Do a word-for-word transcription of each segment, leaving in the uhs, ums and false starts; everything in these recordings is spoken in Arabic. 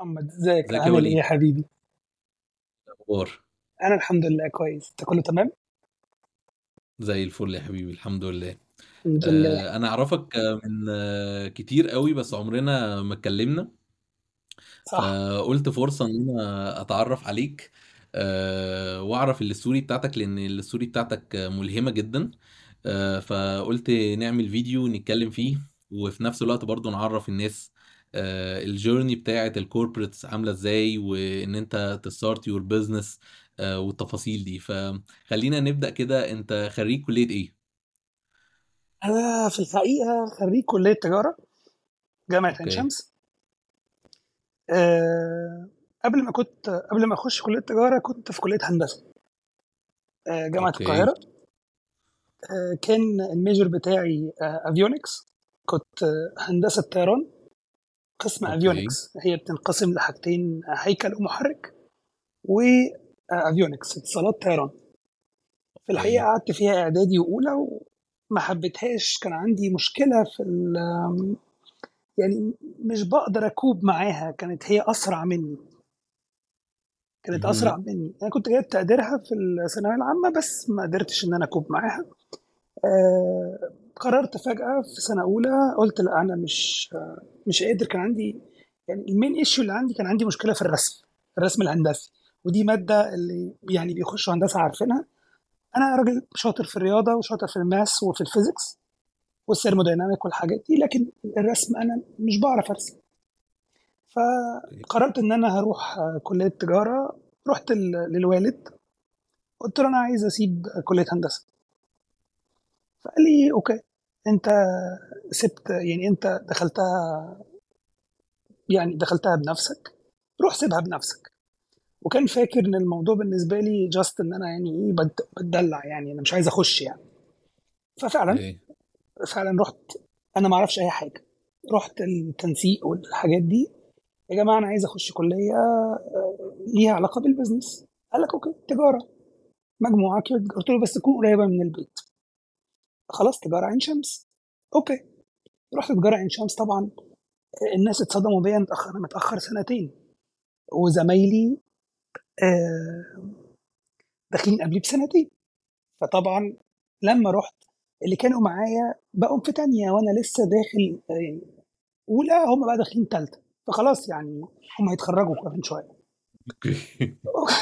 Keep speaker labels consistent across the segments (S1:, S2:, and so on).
S1: محمد، ازيك؟
S2: ازيك يا
S1: عامل ايه يا
S2: وليد؟
S1: حبيبي؟
S2: اخبار؟
S1: انا الحمد لله كويس. انت كله تمام؟
S2: زي الفل يا حبيبي، الحمد لله.
S1: الحمد لله.
S2: آه، انا اعرفك آه، من آه، كتير قوي، بس عمرنا ما اتكلمنا.
S1: صح.
S2: فقلت فرصة ان انا اتعرف عليك، آه، واعرف الستوري بتاعتك، لان الستوري بتاعتك آه، ملهمة جدا. آه، فقلت نعمل فيديو نتكلم فيه، وفي نفس الوقت برضو نعرف الناس آه، الجيرني بتاعت الكوربريتس عاملة ازاي، وان انت تستارت يور بزنس والتفاصيل دي. فخلينا نبدأ كده. انت خريج كلية ايه؟
S1: انا في الحقيقه خريج كليه تجاره، جامعه عين
S2: اوكي.
S1: شمس. أه قبل ما كنت قبل ما اخش كليه تجاره كنت في كليه هندسه، أه جامعه
S2: اوكي.
S1: القاهره. أه كان الميجر بتاعي افيونكس. كنت آه، هندسه طيران، قسم
S2: اوكي.
S1: افيونكس. هي بتنقسم لحاجتين: هيكل ومحرك، وافيونكس اتصالات طيران. في الحقيقه
S2: اوكي.
S1: قعدت فيها اعدادي واولى وما حبيتهاش. كان عندي مشكله في ال- يعني مش بقدر اكوب معاها. كانت هي اسرع مني، كانت اسرع
S2: مهم.
S1: مني. انا كنت جايب تقديرها في الثانويه العامه، بس ما قدرتش ان انا اكوب معاها. آه قررت فجاه في سنه اولى، قلت لا انا مش آه مش قادر. كان عندي يعني المين ايشو اللي عندي، كان عندي مشكله في الرسم، الرسم الهندسي. ودي ماده اللي يعني بيخشوا هندسه عارفينها. انا راجل شاطر في الرياضه وشاطر في الماس وفي الفيزيكس والثيرموديناميك والحاجات دي، لكن الرسم انا مش بعرف ارسم.
S2: اوكي.
S1: فقررت ان انا هروح آه، كليه تجاره. رحت ل- للوالد، قلت له انا عايز اسيب كليه هندسه. فقال لي اوكي، انت سبت يعني انت دخلتها، يعني دخلتها بنفسك، روح سيبها بنفسك. وكان فاكر ان الموضوع بالنسبه لي جاست ان انا يعني ايه بت- بتدلع، يعني انا مش عايز اخش يعني. ففعلا
S2: اوكي.
S1: فعلا رحت. انا ما اعرفش اي حاجه، رحت التنسيق والحاجات دي. يا جماعه انا عايز اخش كليه ليها علاقه بالبزنس. قال لك اوكي تجاره، مجموعه كده. قلت له بس تكون قريبه من البيت. خلاص تجاره عين شمس. اوكي، رحت تجاره عين شمس. طبعا الناس اتصدموا بيا، متاخر، انا متاخر سنتين، وزمايلي آه، داخلين قبلي بسنتين. فطبعا لما رحت، اللي كانوا معايا بقوا في تانية وانا لسه داخل آه، يعني اولى، هم بقى داخلين تالتة. فخلاص يعني هم هيتخرجوا كمان شويه.
S2: اوكي.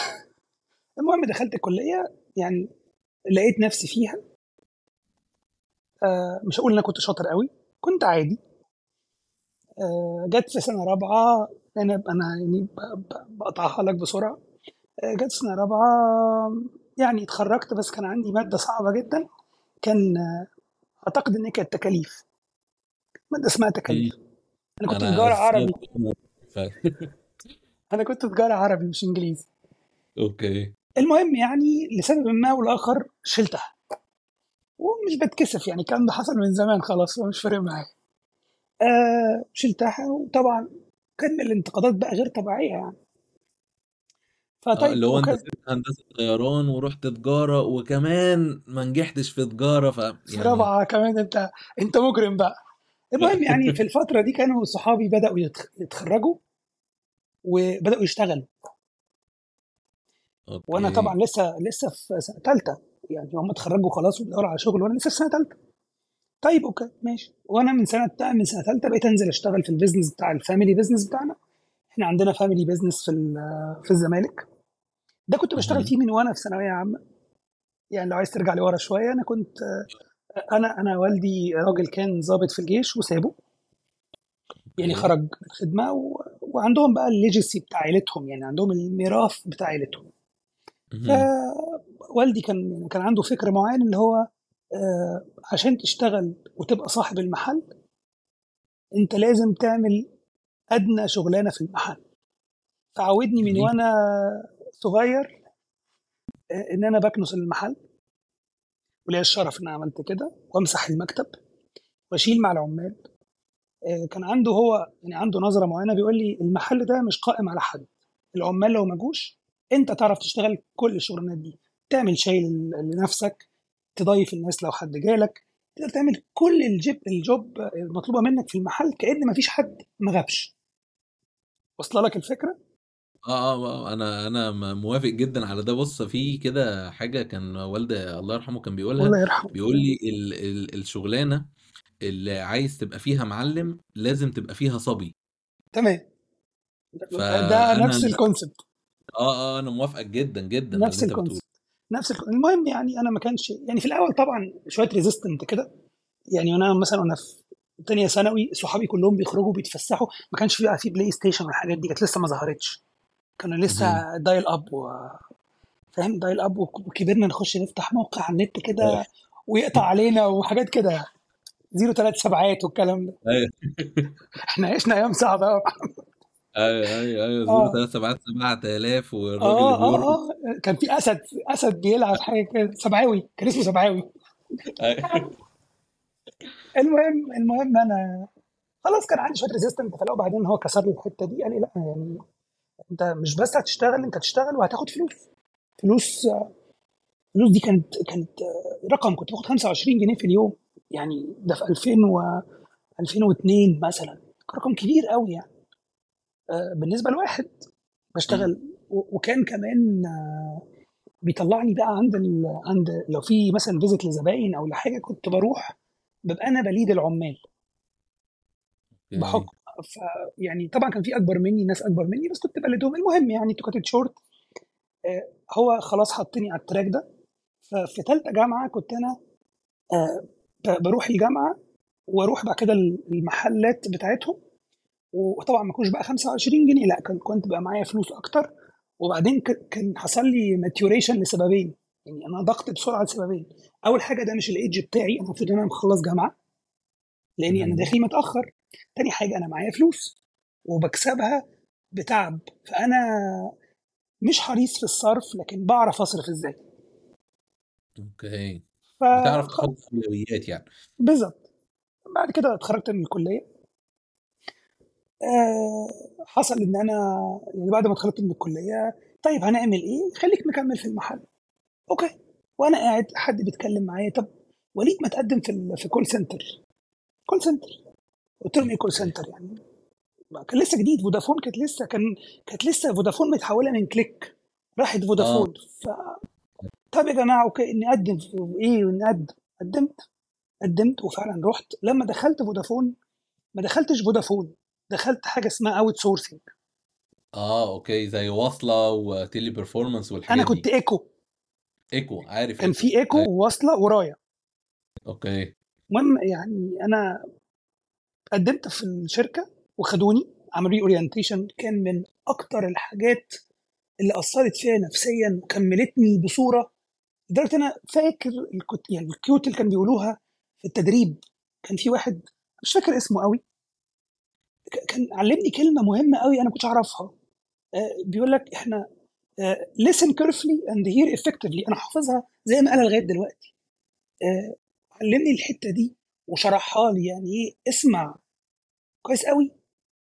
S1: المهم دخلت الكليه، يعني لقيت نفسي فيها. آه، مش هقول ان انا كنت شاطر قوي، كنت عادي. آه، جت في سنه رابعه. انا انا يعني ب- ب- بقطعها لك بسرعه. آه، جت سنه رابعه، يعني اتخرجت، بس كان عندي ماده صعبه جدا. كان آه، اعتقد ان هي كانت تكاليف، ماده اسمها
S2: مم.
S1: تكاليف. انا كنت
S2: انا
S1: تجاره
S2: سمعت
S1: عربي.
S2: عنه. ف...
S1: انا كنت تجاره عربي مش انجليزي.
S2: اوكي.
S1: المهم يعني لسبب ما او لاخر شلتها، ومش بتكسف يعني. الكلام ده حصل من زمان، خلاص هو مش فارق معايا. آه شلتها، وطبعا كان من الانتقادات بقى غير طبيعيه يعني.
S2: اه،
S1: فطيب
S2: اللي هو انت
S1: اوكي.
S2: سبت هندسة طيران ورحت تجارة، وكمان ما نجحتش في تجارة، ف
S1: في
S2: يعني.
S1: رابعه كمان، انت انت مجرم بقى. المهم يعني في الفتره دي كانوا صحابي بداوا يتخ- يتخرجوا وبداوا يشتغلوا، وانا طبعا
S2: اوكي.
S1: لسه لسه في سنه ثالثه. يعني هم اتخرجوا خلاص وبيدوروا على شغل، وانا لسه في سنه ثالثه. طيب اوكي ماشي. وانا من سنه من سنه ثالثه بقيت انزل اشتغل في البيزنس بتاع الفاميلي بيزنس بتاعنا. احنا عندنا فاميلي بيزنس في ال- في الزمالك. ده كنت بشتغل
S2: مهم.
S1: فيه من وانا في ثانويه عامه. يعني لو عايز ترجع لورا شويه، انا كنت انا انا والدي راجل كان ضابط في الجيش وسابه، يعني
S2: اوكي.
S1: خرج من الخدمه و... وعندهم بقى الليجسي بتاع عيلتهم، يعني عندهم الميراث بتاع عيلتهم.
S2: مهم.
S1: فوالدي كان كان عنده فكر معين، اللي هو آه، عشان تشتغل وتبقى صاحب المحل، انت لازم تعمل ادنى شغلانه في المحل. فعودني من
S2: جميل.
S1: وانا صغير آه، ان انا بكنس المحل، وليا الشرف ان انا عملت كده، وامسح المكتب واشيل مع العمال. آه، كان عنده هو يعني عنده نظره معينه، بيقول لي المحل ده مش قائم على حد. العمال لو ما جوش، انت تعرف تشتغل كل الشغلانات دي، تعمل شاي لل- لنفسك، تضيف الناس لو حد جالك، تقدر تعمل كل الجيب الجوب المطلوبه منك في المحل، كأن ما فيش حد ما غابش. وصل لك الفكره؟
S2: اه اه انا انا م- موافق جدا على ده. بص، في كده حاجه كان والدي الله يرحمه كان بيقولها.
S1: والله يرحمه.
S2: بيقول لي ال ال الشغلانه اللي عايز تبقى فيها معلم لازم تبقى فيها صبي.
S1: تمام. ده
S2: فانا
S1: نفس الكونسبت.
S2: اه اه انا موافقك جدا جدا على اللي
S1: نفس
S2: انت بتقوله.
S1: الكونسبت. نفس الكونسبت. المهم يعني انا ما كانش يعني في الاول طبعا شويه ريزيستنت كده. يعني انا مثلا وانا في تانية ثانوي صحابي كلهم بيخرجوا بيتفسحوا، ما كانش في بقى في بلاي ستيشن والحاجات دي كانت لسه ما ظهرتش. كانوا
S2: مهم.
S1: لسه دايل اب و... فاهم دايل اب وك- وكبرنا نخش نفتح موقع على النت كده ويقطع علينا وحاجات كده. زيرو ثلاث سبعات والكلام ده.
S2: ايوه
S1: احنا عشنا ايام صعبه قوي.
S2: ايوه ايوه ايوه زيرو
S1: اه
S2: تلاتة سبعة سبعة آلاف والراجل اللي
S1: اه اه
S2: بيرقص.
S1: اه كان في اسد. اسد بيلعب حاجه كده سبعاوي، كان اسمه سبعاوي.
S2: أيوة.
S1: المهم المهم انا خلاص كان عندي شويه ريزيستنت، فلو بعدين هو كسر لي الحته دي قال لي لا يعني انت مش بس هتشتغل، انت هتشتغل وهتاخد فلوس. فلوس. الفلوس دي كانت كانت رقم كنت باخد خمسة وعشرين جنيه في اليوم. يعني ده في ألفين و ألفين واثنين مثلا. رقم كبير قوي يعني. آه، بالنسبه لواحد
S2: مم.
S1: بشتغل و- وكان كمان آه، بيطلعني بقى عند ال... عند لو في مثلا فيزيت لزباين او لحاجه كنت بروح. ببقى انا بليد العمال
S2: اوكي.
S1: بحكم. ف يعني طبعا كان في اكبر مني، ناس اكبر مني، بس كنت بلدهم. المهم يعني تو كانت شورت. آه، هو خلاص حطني على التراك ده. ففي ثالثه جامعه كنت انا آه، ب- بروح الجامعه واروح بعد كده المحلات بتاعتهم. وطبعا ما كنتش بقى خمسة وعشرين جنيه، لا كان كنت بقى معايا فلوس اكتر. وبعدين ك- كان حصل لي ماتيوريشن لسببين. يعني انا ضغط بسرعه لسببين. اول حاجه ده مش الايدج بتاعي، انا المفروض ان انا مخلص جامعه لاني انا
S2: مهم.
S1: داخل متاخر. تاني حاجه انا معايا فلوس وبكسبها بتعب. فانا مش حريص في الصرف لكن بعرف اصرف ازاي.
S2: اوكي. بتعرف
S1: فخلاص.
S2: تحط اولويات يعني.
S1: بالظبط. بعد كده اتخرجت من الكليه. آه، حصل ان انا يعني بعد ما اتخرجت من الكليه، طيب هنعمل ايه؟ خليك مكمل في المحل. اوكي. وانا قاعد حد بيتكلم معايا، طب وليد ما تقدم في ال- في كول سنتر. كول سنتر. قلت لهم ايه كول
S2: اوكي.
S1: سنتر يعني؟ ما كان لسه جديد. فودافون كانت لسه كان كانت لسه فودافون متحوله من كليك. راحت
S2: اه.
S1: فودافون. ف طب يا جماعه اوكي نقدم في ايه؟ ونقدم. قدمت. قدمت وفعلا رحت. لما دخلت فودافون ما دخلتش فودافون، دخلت حاجه اسمها اوت سورسنج.
S2: اه اوكي، زي واصلة وتيلي بيرفورمانس
S1: انا
S2: والحاجات
S1: كنت
S2: دي.
S1: ايكو.
S2: ايكو، عارف
S1: كان
S2: ايكو،
S1: في ايكو
S2: ايوه.
S1: وواصله ورايا.
S2: اوكي.
S1: المهم يعني انا قدمت في الشركه وخدوني. عملوا لي اورينتيشن كان من اكتر الحاجات اللي اثرت فيا نفسيا وكملتني بصوره. لدرجه انا فاكر الكت... يعني الكيوت اللي كانوا بيقولوها في التدريب. كان في واحد مش فاكر اسمه قوي. ك- كان علمني كلمه مهمه قوي انا ما كنتش اعرفها. آه، بيقول لك احنا آه، listen carefully and hear effectively. انا حافظها زي ما قالها لغايه دلوقتي. آه، علمني الحته دي وشرحها لي يعني ايه اسمع كويس قوي.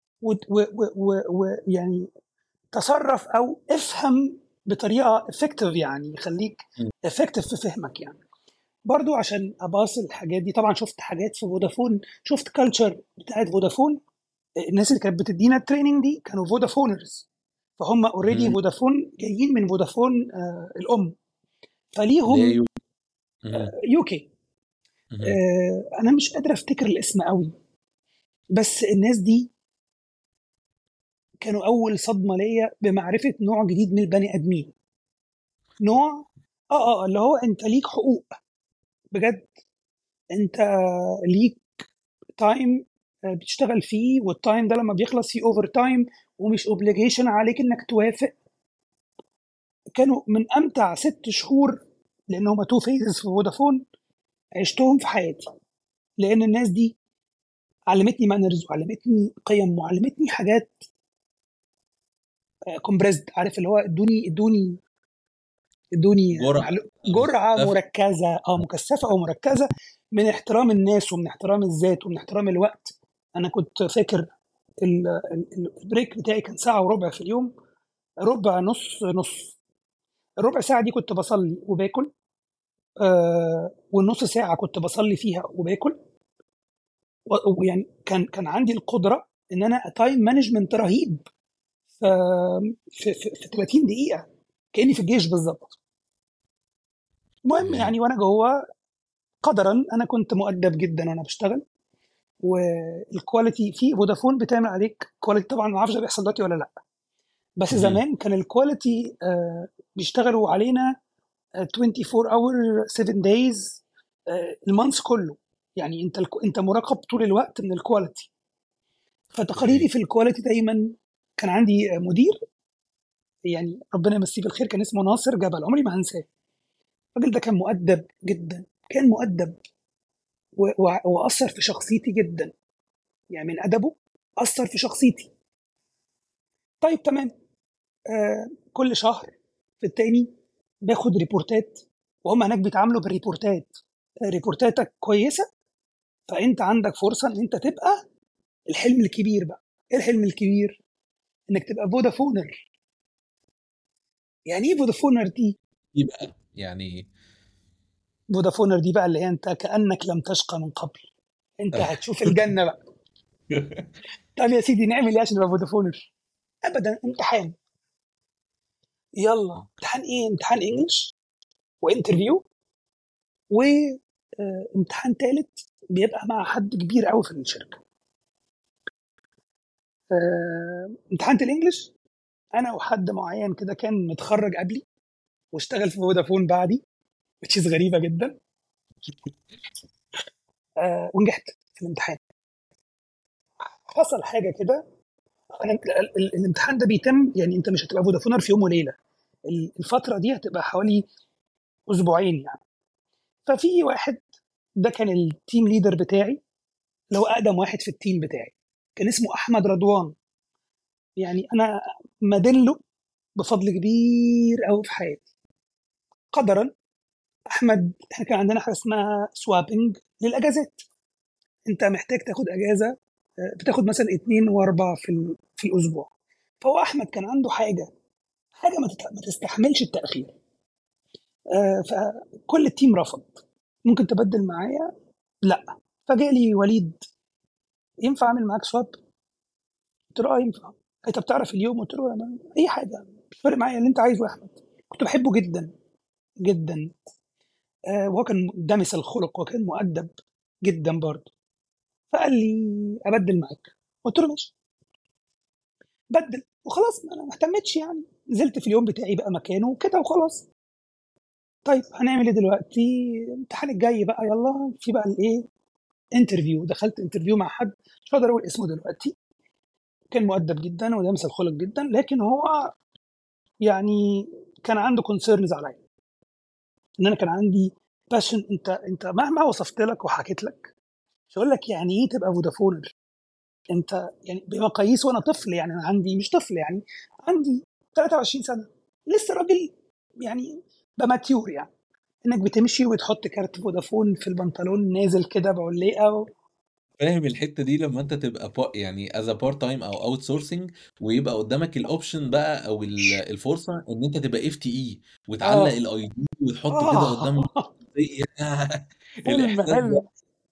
S1: ويعني تصرف او افهم بطريقه افكتيف، يعني يخليك
S2: مم.
S1: افكتيف في فهمك يعني. برضو عشان اباص الحاجات دي طبعا شفت حاجات في فودافون، شفت كلتشر بتاعت فودافون. الناس اللي كانت بتدينا التريننج دي كانوا فودافونرز. فهم اوريدي
S2: مهم.
S1: فودافون جايين من فودافون آه الام.
S2: اللي هي
S1: فليهم
S2: يو. مهم.
S1: يو كي.
S2: مهم.
S1: آه انا مش قادر افتكر الاسم قوي. بس الناس دي كانوا اول صدمه ليا بمعرفه نوع جديد من البني ادمين. نوع اه اه اللي هو انت ليك حقوق بجد. انت ليك تايم بتشتغل فيه، والتايم ده لما بيخلص فيه اوفر تايم ومش اوبليجيشن عليك انك توافق. كانوا من امتع ست شهور لان هما تو فيزز في فودافون عشتهم في حياتي. لان الناس دي علمتني مانرز وعلمتني قيم وعلمتني حاجات كومبريسد. عارف اللي هو ادوني ادوني ادوني
S2: جرعة
S1: معلو- جرعه
S2: مكثفة.
S1: مركزه اه مكثفه او مركزه من احترام الناس ومن احترام الذات ومن احترام الوقت. انا كنت فاكر ال- ال- البريك بتاعي كان ساعه وربع في اليوم. ربع نص نص. الربع ساعه دي كنت بصلي وباكل. آه والنص ساعه كنت بصلي فيها وباكل. و- ويعني كان كان عندي القدره ان انا تايم مانجمنت رهيب. ف في في في ثلاثين دقيقة كأني في الجيش بالضبط. المهم
S2: اوكي.
S1: يعني وأنا جوّه قدرًا أنا كنت مؤدّب جدًا وأنا باشتغل، والquality في فودافون بتعمل عليك quality طبعًا ما أعرفش ده بيحصل دلوقتي والّا لأ، بس
S2: مهم.
S1: زمان كان الquality آآ بيشتغلوا علينا آآ twenty-four hour seven days آآ الmonth كُلّه، يعني أنت الك أنت مُراقب طول الوقت من الquality. فتقاريري
S2: اوكي.
S1: في الquality دايمًا كان عندي آآ مدير يعني ربنا يمسيه بالخير كان اسمه ناصر جبل، عمري ما هانساه. الراجل ده كان مؤدّب جدًا، كان مؤدّب و وع وأثّر في شخصيتي جدًا، يعني من أدبه أثّر في شخصيتي. طيب تمام، آآ كل شهر في التاني باخد ريبورتات وهُم هناك بيتعاملوا بالريبورتات، آآ ريبورتاتك كويسة، فأنت عندك فرصة إن أنت تبقى الحلم الكبير بقى. إيه الحلم الكبير؟ إنّك تبقى فودافونر. يعني إيه فودافونر دي؟
S2: يبقى يعني
S1: فودافونر دي بقى اللي هي أنت كأنك لم تشقى من قبل، أنت هتشوف الجنة بقى. طب يا سيدي نعمل إيه عشان نبقى فودافونر؟ أبدًا امتحان، يالّا امتحان إيه؟ امتحان English وinterview و آآ امتحان تالت بيبقى مع حد كبير أوي في الشركة. آآ امتحان الEnglish أنا وحد معيّن كده كان متخرّج قبلي واشتغل في فودافون بعدي which is غريبة جدًا. آآ ونجحت في الامتحان. حصل حاجة كده أنا ال ال الامتحان ده بيتم يعني أنت مش هتبقى فودافونر في يوم وليلة، ال الفترة دي هتبقى حوالي أسبوعين يعني. ففي واحد ده كان الteam leader بتاعي، اللي هو أقدم واحد في الteam بتاعي، كان اسمه أحمد رضوان، يعني أنا مادين له بفضل كبير أوي في حياتي. قدرًا أحمد إحنا كان عندنا حاجة اسمها swapping للأجازات، أنت محتاج تاخد أجازة آآ بتاخد مثلًا اتنين و4 في ال في الأسبوع، فهو أحمد كان عنده حاجة، حاجة ما تت ما تستحملش التأخير. آآ فكل الteam رفض، ممكن تبدِّل معايا؟ لأ، فجه لي وليد ينفع أعمل معاك swap؟ قُلت له: "آه ينفع." قال لي: "طب تعرف اليوم؟" قُلت له: "أنا أي حاجة، مش فارق معايا اللي أنت عايزه يا أحمد." كنت باحبه جدًا، جدًا. آآ وهو كان دمِس الخُلُق وكان مؤدَّب جدًا برضه، فقال لي: "أبدِّل معاك." قُلت له: "ماشي." بَدِّل وخلاص ما أنا ما اهتمتش يعني، نزلت في اليوم بتاعي بقى مكانه وكده وخلاص. طيب هنعمل إيه دلوقتي؟ الامتحان الجاي بقى يالّا في بقى الإيه، interview دخلت interview مع حد مش هاقدر أقول اسمه دلوقتي، كان مؤدَّب جدًا ودمِس الخُلُق جدًا، لكن هو يعني كان عنده concerns عليّا، إن أنا كان عندي passion أنت أنت مهما وصفت لك وحكيت لك، مش هاقول لك يعني إيه تبقى فودافونر، أنت يعني بمقاييس وأنا طفل يعني أنا عندي مش طفل يعني، عندي تلاتة وعشرين سَنة، لسه راجل يعني بmature يعني، إنّك بتمشي وتحط كارت فودافون في البنطلون نازل كده بعُليقة و
S2: فاهم الحتّة دي لمّا أنت تبقى ب يعني as a part time أو outsourcing ويبقى قدّامك الoption بقى أو ال الفرصة إن أنت تبقى إف تي إي وتعلّق
S1: آه،
S2: الآي دي وتحطّه كده
S1: آه،
S2: قدّام ياه!
S1: حلم،
S2: الإحساس ده
S1: حلم،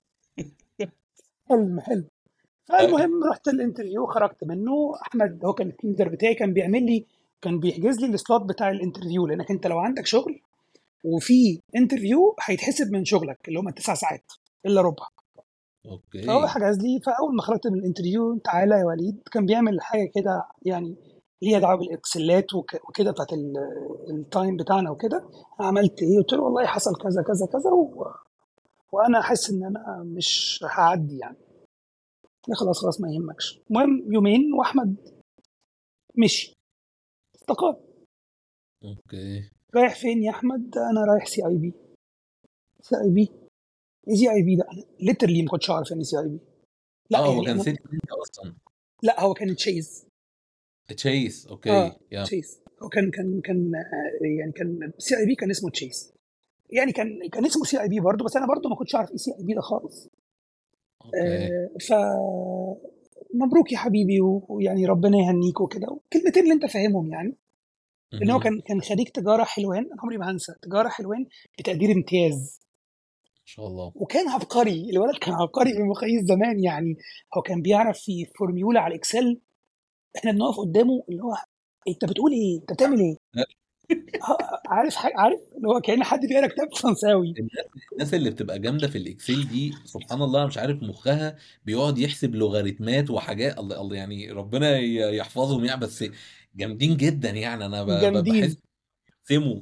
S1: حلم، حلم.
S2: أ
S1: فالمهم رُحت الinterview خرجت منّه، أحمد هو كان الteam leader بتاعي كان بيعمل لي كان بيحجز لي الslot بتاع الinterview لإنّك أنت لو عندك شغل وفي interview هيتحسب من شغلك اللي هم التسع ساعات إلا ربع. فهو
S2: أوكي.
S1: حجز لي، فأول ما خرجت من الinterview تعالَ يا وليد، كان بيعمل حاجة كده يعني ليها دعوة بالإكسلات وك وكده بتاعة ال الtime بتاعنا وكده، عملت إيه؟ قُلت له والله حصل كذا، كذا، كذا و وأنا حاسس إن أنا مش هاعدّي يعني. قال لي: "خلاص، خلاص ما يهمكش." المهم يومين وأحمد مشي، استقال.
S2: أوكي.
S1: "رايح فين يا أحمد؟" "أنا رايح سي آي بي." سي آي بي؟ إيه سي آي بي ده؟ أنا literally ما كنتش أعرف يعني إيه سي آي بي. لأ،
S2: آه، هو
S1: يعني
S2: كان
S1: أنا
S2: Citibank أصلًا.
S1: لأ، هو كان Chase.
S2: Chase
S1: آه،
S2: أوكي، ياه!
S1: Chase. هو كان كان كان آآ يعني كان سي آي بي كان اسمه Chase. يعني كان كان اسمه سي آي بي برضه، بس أنا برضه ما كنتش أعرف إيه سي آي بي ده خالص.
S2: أوكي.
S1: آآ ف مبروك يا حبيبي و ويعني ربنا يهنّيك وكده، والكلمتين اللي أنت فاهمهم يعني. لإن هو
S2: اهم.
S1: كان كان خريج تجارة حلوان، أنا عمري ما هانسى، تجارة حلوان بتقدير امتياز.
S2: ما شاء الله.
S1: وكان عبقري، الولد كان عبقري بمقاييس زمان يعني، هو كان بيعرف في فورميولا على الإكسل احنا بنقف قدامه اللي هو انت بتقول ايه، انت بتعمل ايه؟ ه- عارف حاجة، عارف اللي هو كأن حد بيقرا كتاب فرنساوي.
S2: الناس الناس اللي بتبقى جامده في الاكسل دي سبحان الله، أنا مش عارف مخها بيقعد يحسب لوغاريتمات وحاجات، الله الله يعني ربنا ي- يحفظهم يعني، بس جامدين جدا يعني. انا ب- ب-
S1: جامدين.
S2: بحس سمو.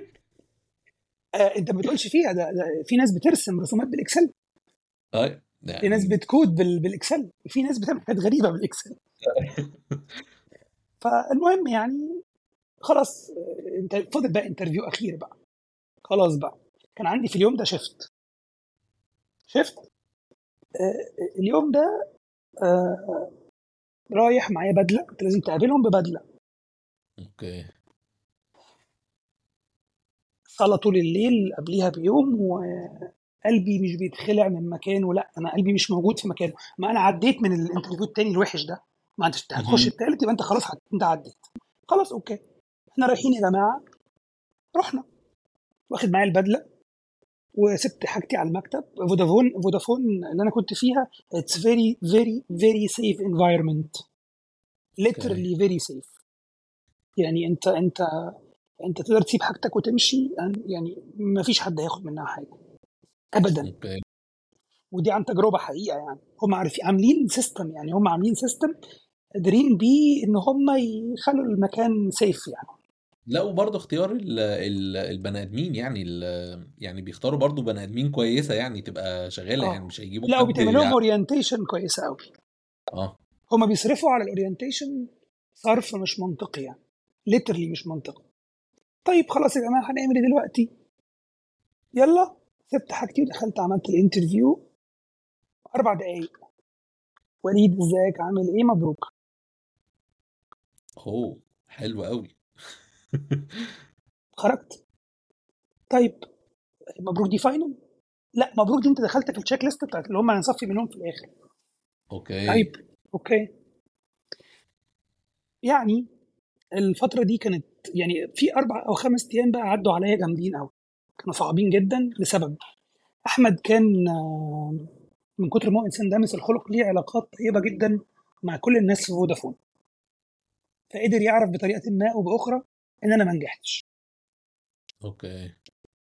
S1: آه انت ما بتقولش فيها ده, ده في ناس بترسم رسومات بالاكسل،
S2: طيب
S1: في ناس
S2: يعني.
S1: بتكود بال... بالاكسل، في ناس بتعمل حاجات غريبه بالاكسل. فالمهم يعني خلاص، آه، انت فاضل بقى انترفيو اخير بقى. خلاص بقى، كان عندي في اليوم ده شيفت شيفت آه اليوم ده آه رايح معايا بدله، انت لازم تقابلهم ببدله.
S2: اوكي.
S1: صلاة طول الليل قبليها بيوم، وقلبي مش بيتخلع من مكانه، لا انا قلبي مش موجود في مكانه. ما انا عديت من الانترفيو التاني الوحش ده، ما انت هتخش
S2: مهم.
S1: التالت يبقى انت خلاص عد- انت عديت. خلاص اوكي، احنا رايحين يا جماعه. رحنا، واخد معايا البدله وسبت حاجتي على المكتب. فودافون فودافون اللي انا كنت فيها اتس فيري فيري فيري سيف انفايرمنت،
S2: اوكي.
S1: literally very safe. يعني انت انت انت تقدر تسيب حاجتك وتمشي، يعني ما فيش حد هياخد منها حاجه ابدا.
S2: اوكي.
S1: ودي عن تجربه حقيقه، يعني هم عارفين عاملين سيستم، يعني هم عاملين سيستم قادرين بيه ان هم يخلوا المكان سيف يعني.
S2: لا، وبرضه اختيار ال ال البني ادمين يعني ال يعني بيختاروا برضه بني ادمين كويسه يعني تبقى شغاله، يعني
S1: اه
S2: مش هيجيبوا
S1: لا،
S2: حد
S1: وبيتعمل لهم
S2: يع-
S1: اورينتيشن كويسه قوي.
S2: اه.
S1: هم بيصرفوا على الاورينتيشن صرف مش منطقي يعني، ليترلي مش منطقي. طيب خلاص يا جماعه، هنعمل ايه دلوقتي؟ يلا، سبت حاجتي ودخلت عملت الانترفيو. اربع دقايق، وليد ازيك عامل ايه، مبروك.
S2: اوه، حلو قوي.
S1: خرجت. طيب مبروك دي فاينل؟ لا مبروك دي انت دخلت في التشيك ليست بتاعت اللي هم هنصفي منهم في الاخر.
S2: اوكي.
S1: طيب اوكي. يعني الفتره دي كانت، يعني في اربع او خمس ايام بقى عدوا عليا جامدين قوي، كانوا صعبين جدا لسبب. احمد كان آه، من كتر ما هو انسان دامس الخلق ليه علاقات طيبه جدا مع كل الناس في فودافون، فقدر يعرف بطريقه ما او باخرى ان انا ما نجحتش.
S2: اوكي.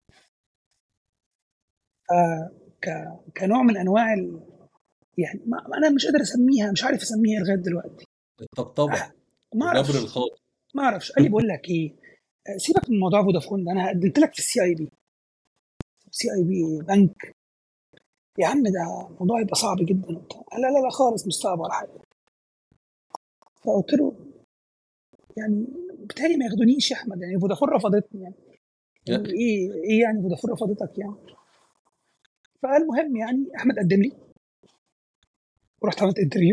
S1: ك... كنوع من انواع ال... يعني ما... انا مش قادر اسميها، مش عارف اسميها لغايه دلوقتي.
S2: الطبطبه
S1: أح... ما
S2: وجبر
S1: اعرفش
S2: الخاطر.
S1: ما اعرفش قال لي بقول لك ايه، آه، سيبك من موضوع فودافون ده، انا قدمت لك في السي اي بي. سي اي بي بنك يا عم، ده الموضوع يبقى صعب جدا وبتاع. قال لا لا لا خالص، مش صعب ولا حاجه. فقلت له يعني بتهيألي ما ياخدونيش يا احمد، يعني فودافون رفضتني يعني. يعني ايه ايه يعني فودافون رفضتك يعني؟ فالمهم يعني احمد قدم لي، ورحت عملت انترفيو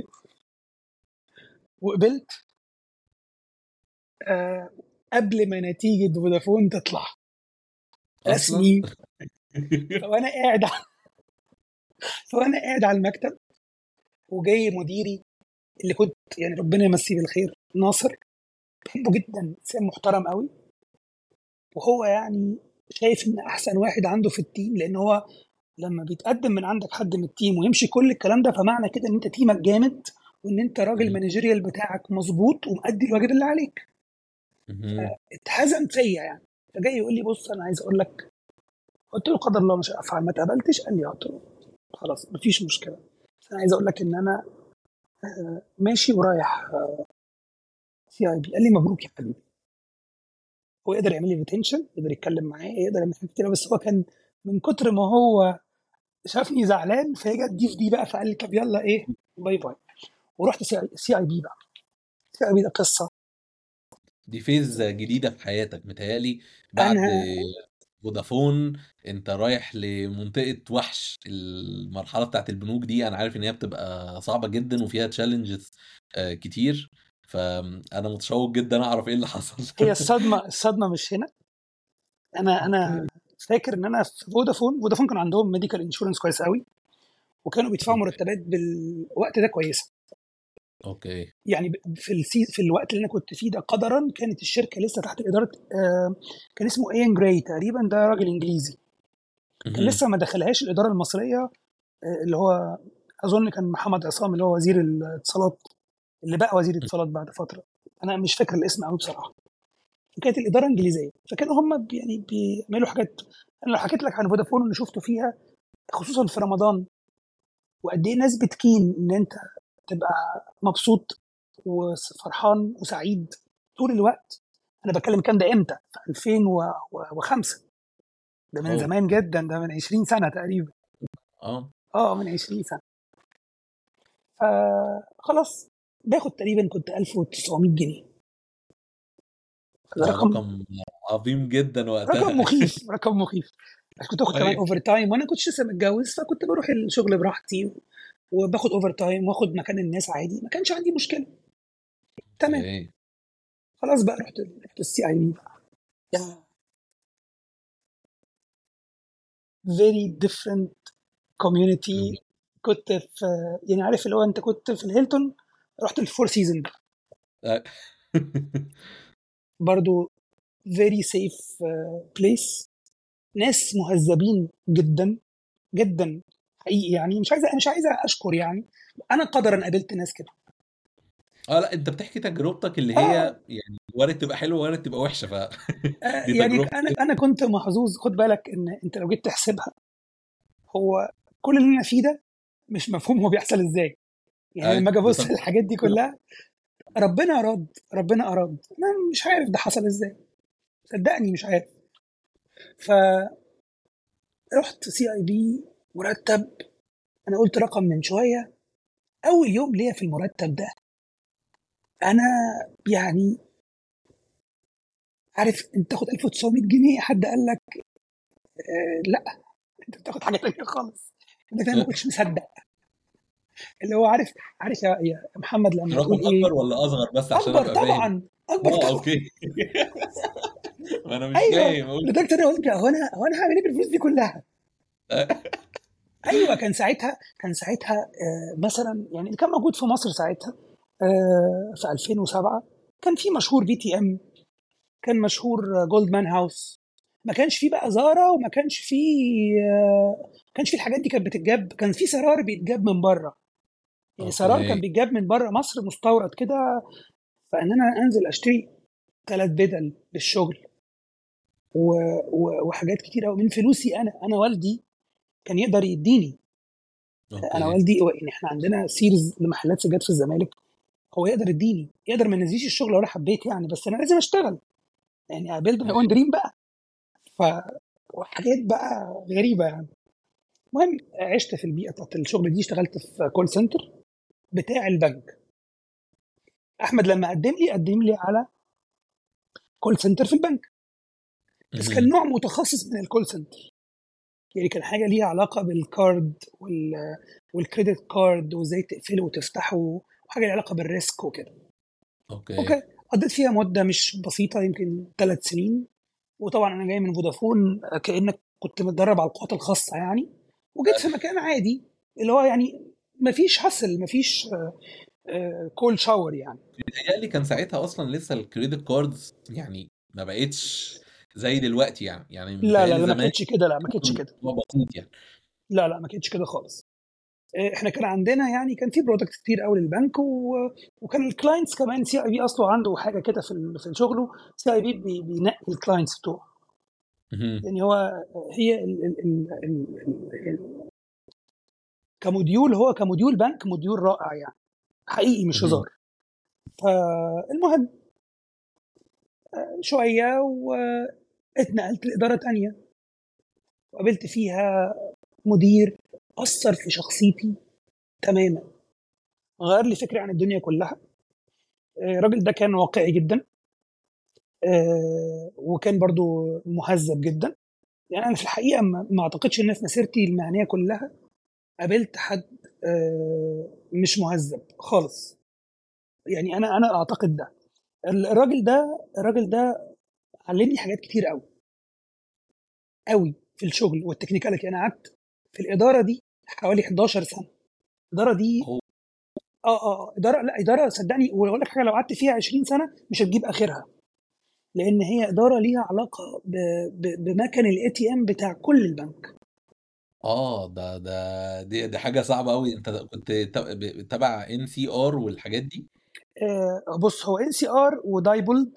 S1: وقبلت آه قبل ما نتيجه فودافون تطلع
S2: اصلا.
S1: رسمي. فوانا قاعد فوانا قاعد على المكتب، وجاي مديري اللي كنت يعني ربنا يمسيه بالخير، ناصر، بحبه جدا، انسان محترم قوي. وهو يعني شايف ان احسن واحد عنده في التيم، لان هو لما بيتقدم من عندك حد من التيم ويمشي كل الكلام ده، فمعنى كده ان انت تيمك جامد، وان انت راجل
S2: مهم.
S1: مانجيريال بتاعك مظبوط ومأدي الواجب اللي عليك.
S2: مهم.
S1: اتهزم فيا يعني. فجاي يقول لي بص انا عايز اقول لك. قلت له قدر الله مش افعل، ما اتقبلتش. قال لي قلت له خلاص مفيش مشكله، بس انا عايز اقول لك ان انا ماشي ورايح سي اي بي. قال لي مبروك يا حبيبي. هو يقدر يعمل لي ريتنشن، يقدر يتكلم معايا، يقدر يعمل حاجات كتير، بس هو كان من كتر ما هو شافني زعلان فهي جت دي في دي بقى، فقال لي طب يلا ايه، باي باي. ورحت سي اي بي بقى. سي اي بي ده قصه.
S2: دي فيز جديده في حياتك متهيألي بعد
S1: انا
S2: فودافون. انت رايح لمنطقه وحش. المرحله بتاعت البنوك دي انا عارف ان هي بتبقى صعبه جدا وفيها تشالنجز كتير، فانا متشوق جدا اعرف ايه اللي حصل.
S1: هي الصدمه الصدمه مش هنا. انا انا
S2: اوكي.
S1: فاكر ان انا في فودافون فودافون كان عندهم ميديكال انشورنس كويس قوي، وكانوا بيدفعوا
S2: اوكي.
S1: مرتبات بالوقت ده كويسه.
S2: اوكي.
S1: يعني في السي في الوقت اللي انا كنت فيه ده قدرا كانت الشركه لسه تحت اداره آه كان اسمه ايان جراي تقريبا، ده راجل انجليزي. كان
S2: مهم.
S1: لسه ما دخلهاش الاداره المصريه، آه اللي هو اظن كان محمد عصام اللي هو وزير الاتصالات اللي بقى وزير اتصالات بعد فتره، انا مش فاكر الاسم قوي بصراحه. وكانت الاداره انجليزيه، فكانوا هم بي- يعني بيعملوا حاجات. انا لو حكيت لك عن فودافون اللي شفته فيها خصوصا في رمضان، وقد ايه ناس بتكين ان انت تبقى مبسوط وفرحان وسعيد طول الوقت. انا بتكلم كان ده امتى؟ في ألفين وخمسة، ده من
S2: أوه.
S1: زمان جدا، ده من عشرين سنه تقريبا.
S2: اه
S1: اه من عشرين سنه. فخلاص باخد تقريبا كنت ألف وتسعمية جنيه. فده
S2: ده
S1: رقم،
S2: رقم عظيم جدا
S1: رقم
S2: وقتها.
S1: مخيف، رقم مخيف. بس كنت باخد كمان
S2: ايوه
S1: اوفر تايم، وانا كنتش لسه متجوز، فكنت بروح الشغل براحتي وباخد اوفر تايم واخد مكان الناس عادي، ما كانش عندي مشكله. تمام.
S2: اوكي.
S1: خلاص بقى رحت رحت السي اي بي بقى. very different
S2: مم.
S1: community. كنت في، يعني عارف اللي هو انت كنت في الهيلتون، رحت الفور سيزون
S2: آه.
S1: برضو. very safe uh, place. ناس مهذبين جدا جدا حقيقي، يعني مش عايزه مش عايزه اشكر يعني، انا قدرا قابلت ناس كده.
S2: اه لا انت بتحكي تجربتك اللي
S1: اه
S2: هي يعني وارد تبقى حلوه وارد تبقى وحشه ف
S1: آه،
S2: دي
S1: يعني
S2: تجربتك.
S1: انا انا كنت محظوظ. خد بالك ان انت لو جيت تحسبها، هو كل اللي انا فيه ده مش مفهوم هو بيحصل ازاي. يعني
S2: اي
S1: لما اجي
S2: ده
S1: ابص
S2: تجربتك.
S1: للحاجات دي كلها، ربنا اراد، ربنا اراد. انا مش عارف ده حصل ازاي، صدقني مش عارف. فرحت سي اي بي، مرتب. انا قلت رقم من شويه، اول يوم ليا في المرتب ده انا يعني، عارف انت تاخد ألف وتسعمية جنيه، حد قال لك آه لا انت بتاخد حاجه تانيه خالص؟ انا ما كنتش مصدق. اللي هو عارف، عارف يا يا محمد لما
S2: رقم
S1: تقول ايه؟
S2: اكبر ولا اصغر بس عشان
S1: اكبر
S2: ابقى فاهم؟
S1: طبعا، اكبر
S2: اه
S1: طبعا.
S2: اوكي. ما انا مش
S1: ايوه،
S2: فاهم اقول.
S1: لدرجه انا قلت هو انا هو انا هعمل ايه بالفلوس دي كلها؟ ايوه كان ساعتها، كان ساعتها آه مثلا يعني اللي كان موجود في مصر ساعتها آه في ألفين وسبعة، كان في مشهور بي تي ام، كان مشهور جولدمان هاوس. ما كانش في بقى زارا، وما كانش في آه ما كانش في الحاجات دي كانت بتتجاب. كان في سرار بيتجاب من بره، يعني سرار كان
S2: اوكي.
S1: بيتجاب من بره مصر مستورد كده. فان انا انزل اشتري ثلاث بدل للشغل و... و... وحاجات كتير قوي من فلوسي. انا انا والدي كان يقدر يديني. انا
S2: اوكي.
S1: والدي، يعني احنا عندنا سيرز لمحلات سجاد في الزمالك، هو يقدر يديني، يقدر ما ينزليش الشغل لو انا حبيت يعني، بس انا لازم اشتغل يعني، قابلت ماي اون دريم بقى. ف وحاجات بقى غريبه يعني. المهم عشت في البيئه بتاعت الشغل دي، اشتغلت في كول سنتر بتاع البنك. احمد لما قدم لي قدم لي على كول سنتر في البنك، بس كان
S2: مهم.
S1: نوع متخصص من الكول سنتر. يعني كان حاجه ليها علاقه بالكارد وال والكريدت كارد وازاي تقفله وتفتحه، وحاجه ليها علاقه بالريسك وكده.
S2: اوكي.
S1: اوكي. قضيت فيها مده مش بسيطه، يمكن ثلاث سنين. وطبعا انا جاي من فودافون، كانك كنت متدرب على القوات الخاصه يعني، وجيت في مكان عادي اللي هو يعني مفيش حصل، مفيش كول شاور يعني.
S2: بيتهيألي كان ساعتها اصلا لسه الكريدت كاردز يعني ما بقتش زي دلوقتي يعني يعني
S1: لا لا
S2: متهيألي
S1: لا ما
S2: زمان
S1: كانتش كده، لا ما
S2: كان
S1: كانتش كده.
S2: الموضوع بسيط يعني.
S1: لا لا ما كانتش كده خالص. احنا كان عندنا يعني كان في برودكت كتير قوي للبنك و... وكان الكلاينتس كمان. سي اي بي اصله عنده حاجه كده في ال- في شغله. سي اي بي بي- بينقي الكلاينتس بتوعه.
S2: مهم.
S1: يعني هو هي ال ال ال ال ال ال كموديول، هو كموديول بنك موديول رائع يعني، حقيقي مش
S2: مهم.
S1: هزار. فالمهم شويه واتنقلت لاداره تانية، وقابلت فيها مدير اثر في شخصيتي تماما، غير لي فكري عن الدنيا كلها. الراجل ده كان واقعي جدا، آه، وكان برضو مهذب جدا. يعني انا في الحقيقه ما ما اعتقدش ان في مسيرتي المهنيه كلها قابلت حد آه، مش مهذب خالص. يعني انا انا اعتقد ده. الراجل ده الراجل ده علمني حاجات كتير قوي قوي في الشغل والتكنيكاليتي. انا قعدت في الاداره دي حوالي حداشر سنه. الاداره دي
S2: هو
S1: اه اه آه، اداره، لا اداره صدقني، واقول لك حاجه، لو قعدت فيها عشرين سنه مش هتجيب اخرها. لان هي اداره ليها علاقه ب... ب... بمكن الاي تي ام بتاع كل البنك.
S2: اه ده ده دي دي حاجه صعبه قوي. انت كنت تب- تبع ان سي ار والحاجات دي؟
S1: آه، بص هو ان سي ار ودايبولد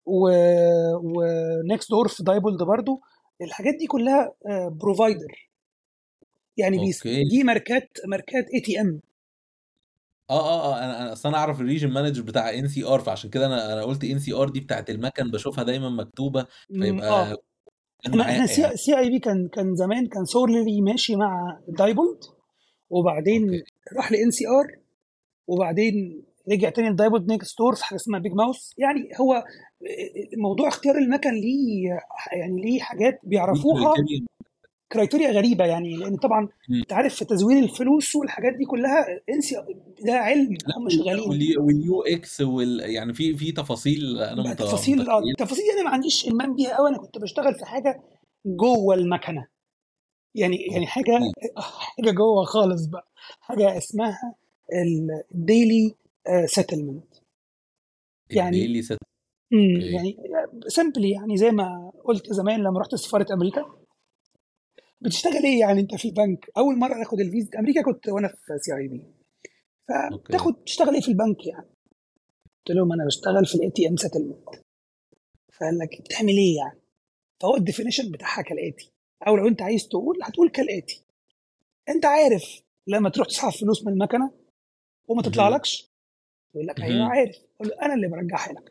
S1: ونكست دور في دايبولد برضو، الحاجات دي كلها بروفايدر، يعني بيس
S2: اوكي.
S1: دي ماركات ماركات اي تي ام.
S2: اه اه اه انا انا اصل انا اعرف الريجن مانجر بتاع ان سي ار، فعشان كده انا انا قلت ان سي ار دي بتاعت المكن، بشوفها دايما مكتوبه، فيبقى
S1: اه
S2: كان
S1: احنا احنا
S2: معايا يعني.
S1: سي سي اي بي كان كان زمان كان سورلي ماشي مع دايبولد،
S2: اوكي.
S1: وبعدين راح لان سي ار، وبعدين رجع تاني لدايبولد نيكست ستور في حاجه اسمها بيج ماوس. يعني هو موضوع اختيار المكن ليه يعني ليه حاجات
S2: دي
S1: بيعرفوها،
S2: كريتيريا.
S1: كرايتيريا غريبه يعني، لان طبعا انت عارف في تزوير الفلوس والحاجات دي كلها انسي، ده علم
S2: لا
S1: هم شغالين
S2: واليو اكس وال يعني في في تفاصيل انا
S1: بقى.
S2: مت-
S1: تفاصيل اه
S2: متخيل.
S1: التفاصيل دي انا ما عنديش المام بيها قوي، انا كنت بشتغل في حاجه جوه المكنه، يعني يعني حاجه
S2: اوكي.
S1: حاجه جوه خالص بقى، حاجه اسمها الديلي سيتلمنت. يعني
S2: الديلي ست.
S1: امم
S2: اوكي.
S1: يعني سمبلي، يعني زي ما قلت زمان لما رحت سفاره امريكا، بتشتغل ايه يعني انت في البنك؟ اول مره اخد الفيزا امريكا كنت وانا في سي اي بي،
S2: اوكي.
S1: فبتاخد تشتغل ايه في البنك يعني؟ قلت لهم انا بشتغل في الاي تي ام سيتلمنت. فقال لك بتعمل ايه يعني؟ فهو الديفينيشن بتاعها كالاتي، او لو انت عايز تقول هتقول كالاتي: انت عارف لما تروح تسحب فلوس من المكنه وما
S2: مهم.
S1: تطلعلكش؟ يقول لك ايوه
S2: مهم.
S1: عارف. اقول له انا اللي برجعها لك.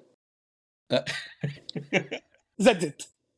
S1: زدت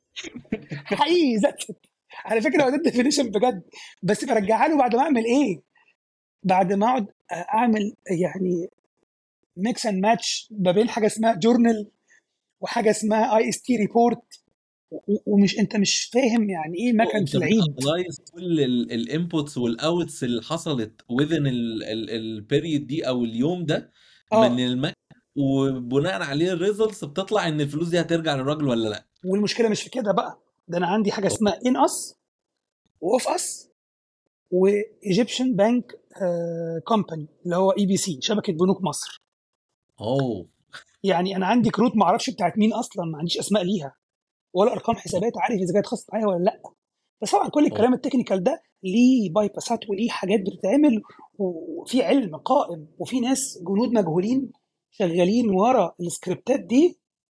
S1: حقيقي زدت، على فكره هو ده الديفينيشن بجد. بس برجعها له بعد ما اعمل ايه؟ بعد ما اقعد اعمل يعني ميكس اند ماتش ما بين حاجه اسمها جورنال وحاجه اسمها اي اس تي ريبورت، ومش انت مش فاهم يعني ايه مكن في
S2: انت
S1: العيد.
S2: بتانلايز كل الانبوتس والاوتس اللي حصلت within البيريد دي او اليوم ده من
S1: اه
S2: المكن، وبناء عليه الريزلتس بتطلع ان الفلوس دي هترجع للراجل ولا لا.
S1: والمشكله مش في كده بقى، ده انا عندي حاجه
S2: اوكي.
S1: اسمها ان اس واوف اس وايجيبشن بانك كومباني اللي هو اي بي سي، شبكه بنوك مصر.
S2: اوه.
S1: يعني انا عندي كروت ما اعرفش بتاعت مين اصلا، ما عنديش اسماء ليها ولا ارقام حسابات عارف اذا كانت خاصه معايا ولا لا. بس طبعا كل
S2: اوكي.
S1: الكلام التكنيكال ده ليه باي باسات وليه حاجات بتتعمل، وفي علم قائم وفي ناس جنود مجهولين شغالين ورا السكريبتات دي،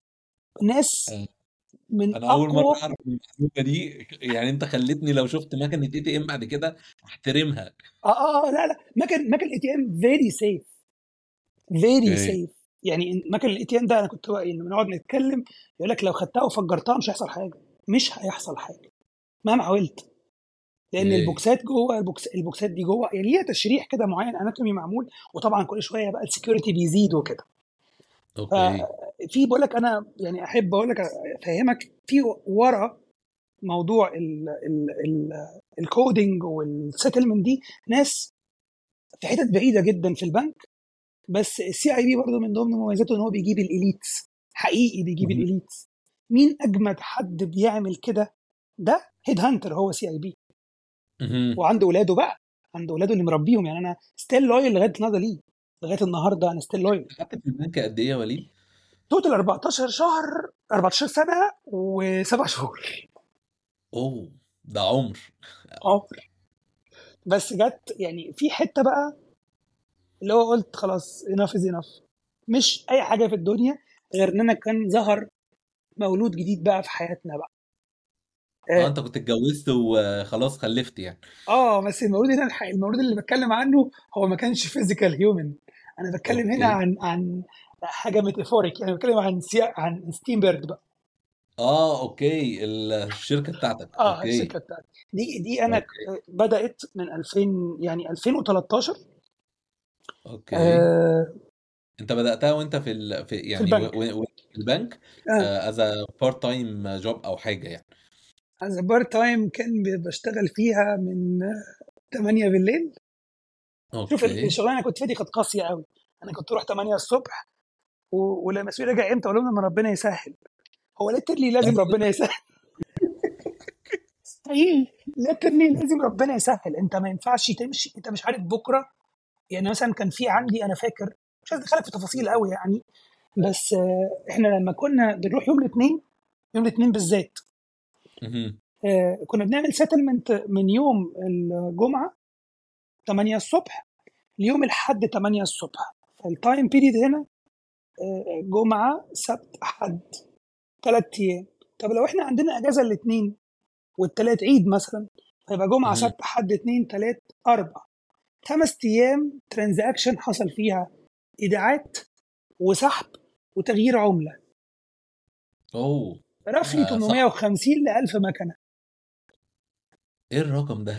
S1: ناس من
S2: انا اول مره
S1: اقوى.
S2: اعرف المعلومه دي، يعني انت خلتني لو شفت مكنه اي تي ام بعد كده احترمها.
S1: اه اه آه، لا لا، مكن مكن الاي تي ام فيري سيف، فيري
S2: اوكي.
S1: سيف. يعني مكن الاي تي ام ده انا كنت بقى لما نقعد نتكلم يقول لك لو خدتها وفجرتها مش هيحصل حاجه، مش هيحصل حاجه مهما حاولت، لان
S2: اوكي.
S1: البوكسات جوه البوكس البوكسات دي جوه يعني ليها تشريح كده معين اناتومي معمول، وطبعا كل شويه بقى السكيورتي بيزيد وكده.
S2: اوكي.
S1: ففي بقول لك انا يعني احب اقول لك افهمك في ورا موضوع ال ال ال الكودينج والسيتلمنت دي ناس في حتت بعيده جدا في البنك. بس السي اي بي برضه من ضمن مميزاته ان هو بيجيب الاليتس، حقيقي بيجيب
S2: مهم.
S1: الاليتس. مين اجمد حد بيعمل كده؟ ده هيد هانتر، هو سي اي بي،
S2: مهم.
S1: وعنده اولاده بقى، عنده اولاده اللي مربيهم. يعني انا ستيل لويال لغايه النهارده ليه، لغايه النهارده انا ستيل لويال.
S2: قعدت في البنك قد ايه يا وليد؟
S1: توتال اربعتاشر شهر، اربعتاشر سنه وسبع شهور.
S2: اوه، ده عمر.
S1: اه بس جت يعني في حته بقى اللي هو قلت خلاص enough is enough، مش اي حاجه في الدنيا غير ان انا كان ظهر مولود جديد بقى في حياتنا بقى.
S2: اه
S1: اه
S2: انت كنت اتجوزت وخلاص خلفت يعني.
S1: آه، بس المولود هنا الح- المولود اللي بتكلم عنه هو ما كانش فيزيكال هيومن. انا بتكلم هنا
S2: اوكي.
S1: عن عن حاجه ميتافوريك، يعني بتكلم عن سيا عن ستيم بيرد بقى.
S2: اه اوكي، الشركه بتاعتك.
S1: اه
S2: اوكي.
S1: الشركه بتاعتي دي دي انا ك-
S2: اوكي.
S1: بدات من الفين يعني الفين وتلتاشر.
S2: اوكي.
S1: آه
S2: انت بداتها وانت في ال... في
S1: في
S2: يعني و...
S1: البنك.
S2: و... و- في البنك،
S1: اه
S2: از بارت تايم جوب او حاجه يعني.
S1: از بارت تايم كان ب- بشتغل فيها من تمانية بالليل. شوف ال-
S2: اوكي.
S1: الشغلانه اللي كنت فيها دي كانت قاسيه قوي. انا كنت اروح تمانية الصبح، و- ولما المسؤول راجع امتى اقول لهم لما ربنا يسهل. هو ليترلي لازم ربنا يسهل. حقيقي ليترلي لازم ربنا يسهل، انت ما ينفعش تمشي انت مش عارف بكره. يعني مثلا كان في عندي انا فاكر، مش عايز ادخلك في تفاصيل قوي يعني، بس آه، احنا لما كنا بنروح يوم الاثنين، يوم الاثنين بالذات،
S2: مهم.
S1: آه، كنا بنعمل سيتلمنت من يوم الجمعه تمانية الصبح ليوم الاحد تمانية الصبح. فالتايم بيريد هنا آه، جمعه سبت احد، ثلاث ايام. طب لو احنا عندنا اجازه الاثنين والثلاث عيد مثلا، هيبقى جمعه
S2: مهم.
S1: سبت احد اثنين ثلاث اربع، خمس ايام ترانزاكشن حصل فيها ايداعات وسحب وتغيير عمله،
S2: اوه.
S1: رفلي
S2: آه صح.
S1: ثمانمائة وخمسين ل ألف مكنه.
S2: ايه الرقم ده؟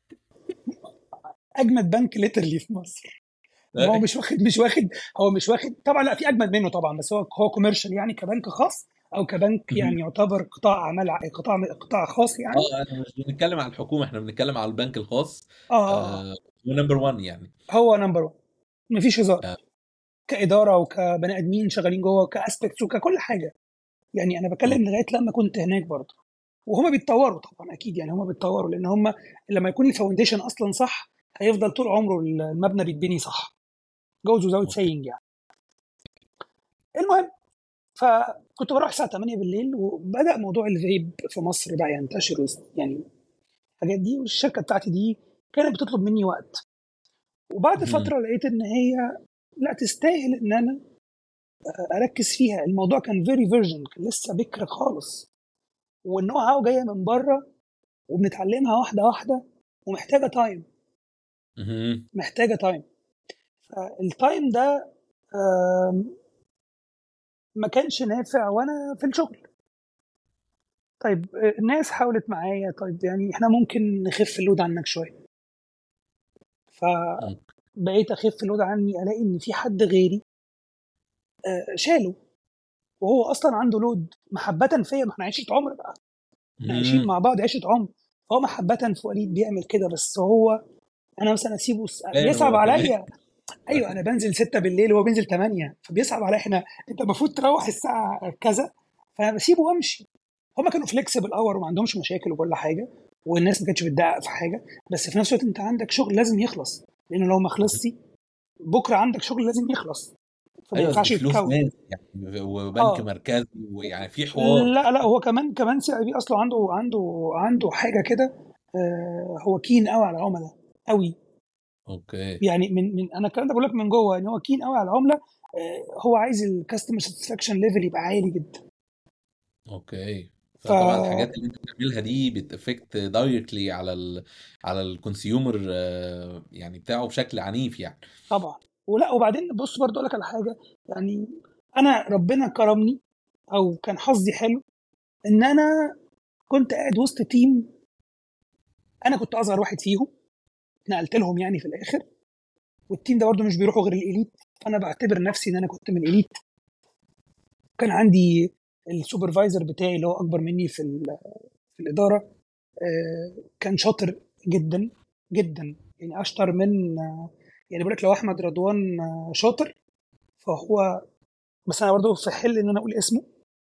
S1: اجمد بنك ليترلي في مصر. وهو مش واخد مش واخد هو مش واخد طبعا، لا في اجمد منه طبعا، بس هو هو كوميرشال يعني، كبنك خاص او كبنك
S2: مهم.
S1: يعني يعتبر قطاع اعمال ع- قطاع قطاع خاص يعني.
S2: اه انا مش بنتكلم على الحكومه، احنا بنتكلم على البنك الخاص.
S1: اه اه اه
S2: آه ونمبر واحد يعني.
S1: هو نمبر واحد، مفيش هزار،
S2: آه.
S1: كاداره وكبني ادمين شغالين جوه وكاسبكتس وككل حاجه. يعني انا بتكلم
S2: أوكي.
S1: لغايه لما كنت هناك برضه. وهما بيتطوروا طبعا اكيد، يعني هما بيتطوروا لان هما لما يكون الفاونديشن اصلا صح، هيفضل طول عمره المبنى بيتبني صح. جوز وزاوية
S2: اوكي.
S1: سينج يعني. المهم، فكنت بروح الساعه ثمانية بالليل، وبدا موضوع الفيب في مصر بقى ينتشر ويس- يعني الحاجات دي، والشركه بتاعتي دي كانت بتطلب مني وقت. وبعد
S2: مهم.
S1: فتره لقيت ان هي لا تستاهل ان انا اركز فيها. الموضوع كان فيري فيرجن، كان لسه بكر خالص، والنو هاو جايه من بره، وبنتعلمها واحده واحده، ومحتاجه تايم،
S2: مهم.
S1: محتاجه تايم. فالتايم ده آم، ما كانش نافع وانا في الشغل. طيب آه، الناس حاولت معايا، طيب يعني احنا ممكن نخف اللود عنك شويه. فبقيت اخف اللود عني، الاقي ان في حد غيري آه، شاله، وهو اصلا عنده لود محبه فيا. ما احنا عشره عمر بقى، احنا عايشين
S2: مهم.
S1: مع بعض عشره عمر. فهو محبه في وليد بيعمل كده، بس هو انا مثلا اسيبه س-
S2: فاهم
S1: بيصعب
S2: هو كمان.
S1: عليا. ايوه انا بنزل ستة بالليل وهو بينزل ثمانية، فبيصعب عليا. احنا انت المفروض تروح الساعه كذا، فانا بسيبه وامشي. هما كانوا فليكسبل اور وما عندهمش مشاكل وكل حاجه، والناس ما كانتش بتدقق في حاجه. بس في نفس الوقت انت عندك شغل لازم يخلص، لانه لو ما خلصش بكره عندك شغل لازم يخلص، فما
S2: ايوه اصل
S1: ينفعش
S2: فلوس
S1: يتكون.
S2: ناس يعني، وبنك
S1: اه
S2: مركزي، ويعني في حوار.
S1: لا لا، هو كمان كمان سي اي بي اصله عنده عنده عنده حاجه كده. آه هو كين قوي على العملاء، قوي.
S2: اوكي.
S1: يعني من من انا الكلام ده بقول لك من جوه، ان هو كين قوي على العملاء. آه هو عايز الكاستمر ساتسفاكشن ليفل يبقى عالي جدا.
S2: اوكي. فطبعا الحاجات
S1: فطبعا،
S2: اللي انت بتعملها دي بتافكت دايركتلي على ال على الكونسيومر يعني بتاعه بشكل عنيف يعني.
S1: ولا وبعدين بص برضه اقول لك على حاجه. يعني انا ربنا كرمني، او كان حظي حلو، ان انا كنت قاعد وسط تيم. انا كنت اصغر واحد فيهم، نقلت لهم يعني في الاخر. والتيم ده برضه مش بيروحوا غير الاليت، فانا بعتبر نفسي ان انا كنت من الاليت. كان عندي السوبرفايزر بتاعي اللي هو اكبر مني في ال- في الاداره. آه، كان شاطر جدا جدا، يعني اشطر من آه، يعني بقول لك لو احمد رضوان آه، شاطر فهو. بس انا برضه في حل ان انا اقول اسمه.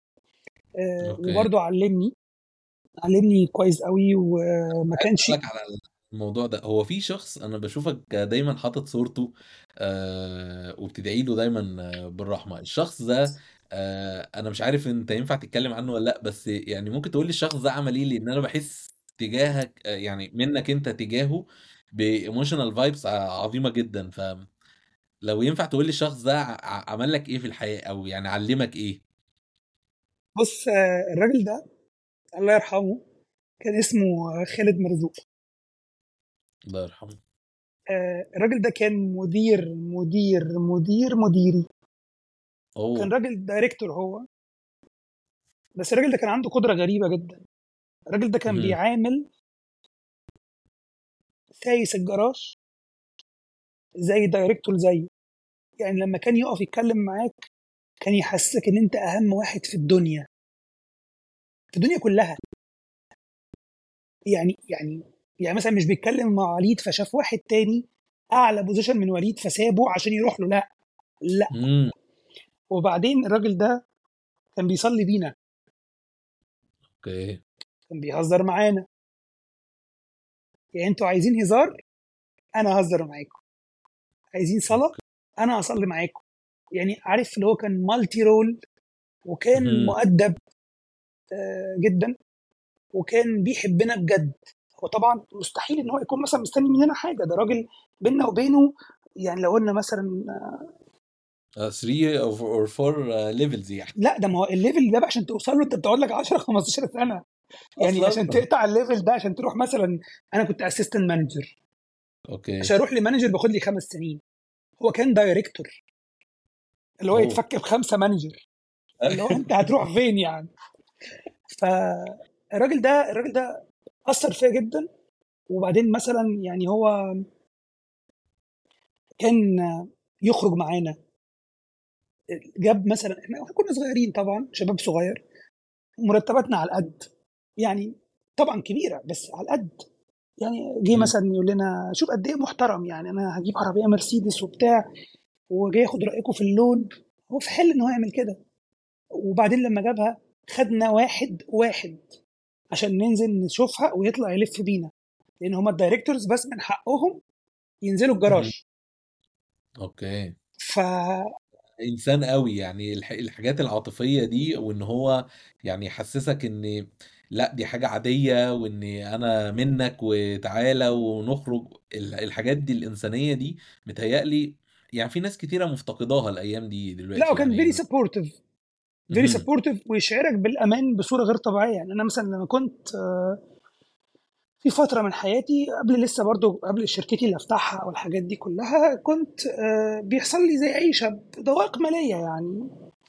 S1: آه،
S2: اوكي.
S1: وبرضه علمني علمني كويس قوي، وما
S2: عايز
S1: كانش.
S2: اسالك على الموضوع ده. هو في شخص انا بشوفك دايما حاطط صورته آه وبتدعي له دايما آه، بالرحمه. الشخص ده آه انا مش عارف انت ينفع تتكلم عنه ولا لا، بس يعني ممكن تقول لي الشخص ده عمل ايه؟ لان انا بحس تجاهك آه يعني منك انت تجاهه بايموشنال فايبس عظيمه جدا. فلو ينفع تقول لي الشخص ده ع- عمل لك ايه في الحياه، او يعني علمك ايه؟
S1: بص آه، الراجل ده الله يرحمه كان اسمه آه، خالد مرزوق.
S2: الله يرحمه.
S1: آه، الراجل ده كان مدير مدير مدير مديري. كان
S2: اوه.
S1: راجل دايركتور هو. بس الراجل ده كان عنده قدرة غريبة جدا. الراجل ده كان
S2: مهم.
S1: بيعامل سايس الجراج زي دايركتور زيه. يعني لما كان يقف يتكلم معاك، كان يحسسك ان انت اهم واحد في الدنيا، في الدنيا كلها. يعني يعني يعني مثلا مش بيتكلم مع وليد فشاف واحد تاني اعلى بوزيشن من وليد فسابه عشان يروح له، لا لا.
S2: امم.
S1: وبعدين الراجل ده كان بيصلي بينا،
S2: اوكي.
S1: كان بيهزر معانا. يعني انتوا عايزين هزار، انا هزر معاكم. عايزين صلاة،
S2: اوكي.
S1: انا هصلي معاكم. يعني عارف اللي هو كان مالتي رول، وكان
S2: مهم.
S1: مؤدب آه، جدا، وكان بيحبنا بجد. هو طبعا مستحيل ان هو يكون مثلا مستني مننا حاجه، ده راجل بيننا وبينه. يعني لو قلنا مثلا
S2: ثلاثة او أربعة ليفلز يعني.
S1: لا ده ما هو الليفل ده بقى عشان توصل له انت بتقعد لك عشرة خمستاشر سنه، يعني
S2: اصلا.
S1: عشان تقطع الليفل ده عشان تروح مثلا. انا كنت اسيستنت مانجر،
S2: اوكي.
S1: عشان اروح لمانجر باخد لي خمس سنين. هو كان دايركتور، اللي هو
S2: اوه.
S1: يتفك بخمسه مانجر، اللي هو انت هتروح فين يعني. فالراجل ده الراجل ده اثر فيا جدا. وبعدين مثلا يعني هو كان يخرج معانا، جاب مثلا، احنا كنا صغيرين طبعا، شباب صغير، مرتباتنا على القد يعني، طبعا كبيره بس على القد. يعني جه
S2: مم.
S1: مثلا يقول لنا شوف قد ايه محترم، يعني انا هجيب عربيه مرسيدس وبتاع، وجاي ياخد رايكم في اللون. هو في حل ان هو يعمل كده. وبعدين لما جابها خدنا واحد واحد عشان ننزل نشوفها ويطلع يلف بينا، لان هما الدايركتورز بس من حقهم ينزلوا
S2: مم.
S1: الجراج.
S2: اوكي.
S1: ف
S2: انسان قوي يعني، الح- الحاجات العاطفيه دي، وان هو يعني يحسسك ان لا دي حاجه عاديه، وان انا منك وتعالى ونخرج، ال- الحاجات دي الانسانيه دي متهيألي يعني في ناس كتيره مفتقداها الايام دي
S1: لا هو
S2: دلوقتي
S1: كان فيري
S2: يعني.
S1: سبورتيف، فيري
S2: مهم.
S1: سبورتيف، ويشعرك بالامان بصوره غير طبيعيه. يعني انا مثلا لما كنت آه، في فتره من حياتي قبل لسه برضو قبل شركتي اللي افتحها والحاجات دي كلها، كنت آه، بيحصل لي زي اي شاب ضوابط ماليه يعني.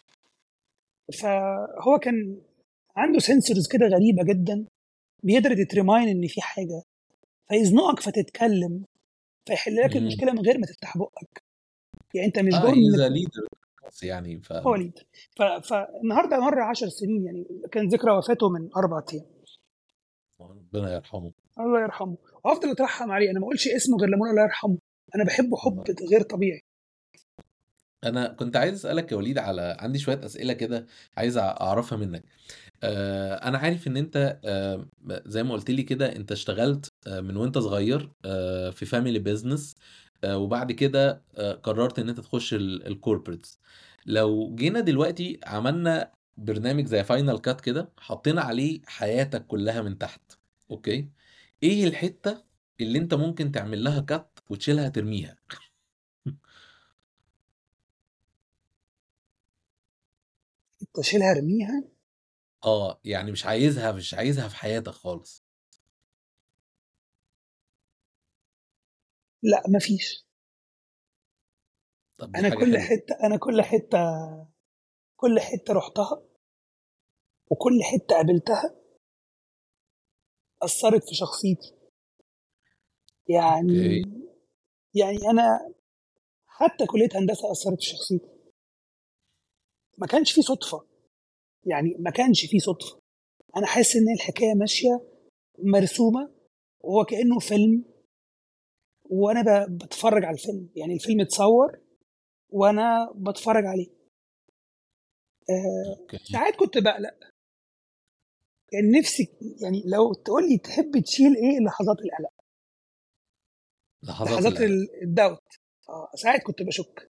S1: فهو كان عنده سنسورز كده غريبه جدا، بيقدر يترماين ان في حاجه، فيزنقك فتتكلم، فيحل لك
S2: مم.
S1: المشكله من غير ما تفتح بقك. يعني انت مش
S2: اه
S1: جوه
S2: هيز
S1: من
S2: ا ليدر يعني ف
S1: هو ليد. ف- فالنهارده مر عشر سنين، يعني كان ذكرى وفاته من اربع ايام.
S2: ربنا يرحمه.
S1: الله يرحمه. وافضل اترحم عليه، انا ما اقولش اسمه غير لما اقول الله يرحمه. انا بحبه حب
S2: الله.
S1: غير طبيعي.
S2: انا كنت عايز اسالك يا وليد، على عندي شويه اسئله كده عايز اعرفها منك. آه، انا عارف ان انت آه، زي ما قلت لي كده، انت اشتغلت آه، من وانت صغير آه، في فاميلي بيزنس، وبعد كده آه، قررت ان انت تخش الكوربريتس. لو جينا دلوقتي عملنا برنامج زي فاينل كات كده، حطينا عليه حياتك كلها من تحت، اوكي، ايه الحتة اللي انت ممكن تعمل لها كات وتشيلها ترميها؟
S1: تشيلها ارميها؟
S2: اه يعني مش عايزها مش عايزها في حياتك خالص.
S1: لا مفيش.
S2: طب دي
S1: انا
S2: حاجة
S1: كل
S2: حلوة.
S1: حته انا كل حته كل حته رحتها وكل حته قابلتها اثرت في شخصيتي.
S2: اوكي.
S1: يعني يعني انا حتى كليه هندسه اثرت في شخصيتي. ما كانش في صدفه، يعني ما كانش في صدفه. انا حاسس ان الحكايه ماشيه مرسومه، وهو كانه فيلم، وانا ب- بتفرج على الفيلم. يعني الفيلم اتصور وانا بتفرج عليه. آه
S2: اوكي.
S1: ساعات كنت بقلق، يعني نفسي، يعني لو تقول لي تحب تشيل ايه لحظات القلق،
S2: لحظات
S1: لحظات
S2: القلق.
S1: ال- الداوت. اه ساعات كنت بشك،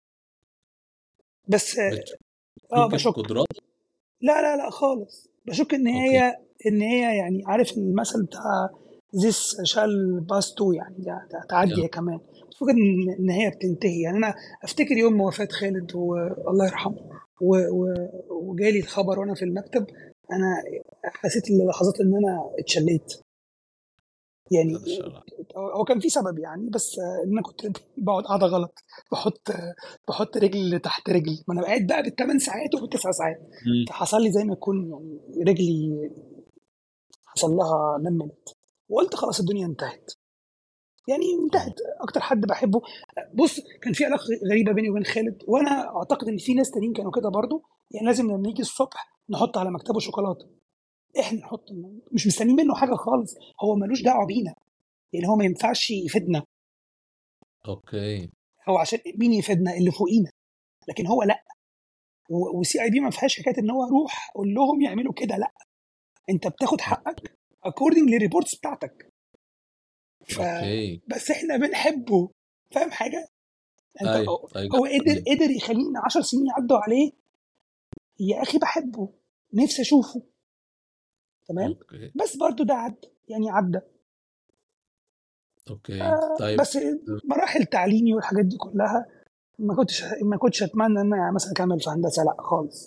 S1: بس اه
S2: بتشك
S1: آه،
S2: في
S1: بشك.
S2: قدرات.
S1: لا لا لا خالص، بشك ان
S2: اوكي.
S1: هي ان هي يعني عارف المثل بتاع this shall pass too، يعني ده ده هتعدي هي كمان. بفكر ان ان هي بتنتهي. يعني انا افتكر يوم وفاة خالد والله يرحمه، و- و- وجالي الخبر وانا في المكتب، انا حسيت اللحظات ان انا اتشليت يعني.
S2: بعد الشر.
S1: هو هو كان في سبب يعني، بس ان انا كنت بقعد قاعده غلط، بحط بحط رجل تحت رجل، ما انا قاعد بقى بالثمان ساعات وبالتسع ساعات.
S2: مم.
S1: فحصل لي زي ما يكون يعني رجلي حصل لها نملت، وقلت خلاص الدنيا انتهت. يعني
S2: اه.
S1: انتهت. اكتر حد بحبه، بص كان في علاقه غريبه بيني وبين خالد، وانا اعتقد ان في ناس تانيين كانوا كده برضو. يعني لازم لما يجي الصبح نحط على مكتبه شوكولاته، احنا نحط، مش مستنيين منه حاجه خالص، هو ملوش دعوه بينا. يعني هو ما ينفعش يفيدنا،
S2: اوكي.
S1: هو عشان مين يفيدنا؟ اللي فوقينا. لكن هو لا. وسي اي بي ما فيهاش حكايه ان هو روح قول لهم يعملوا كده، لا، انت بتاخد حقك اكوردنج للريبورتس بتاعتك.
S2: اوكي.
S1: فبس احنا بنحبه، فاهم حاجه؟ انت
S2: ايوه ايوه
S1: هو قدر
S2: جميل.
S1: قدر يخلينا عشر سنين يعدوا عليه. يا اخي بحبه، نفسي اشوفه. تمام.
S2: اوكي.
S1: بس برضو ده عدى، يعني عدى.
S2: اوكي طيب.
S1: بس مراحل تعليمي والحاجات دي كلها ما كنتش ما كنتش اتمنى ان انا مثلا اكمل في هندسه، لا خالص.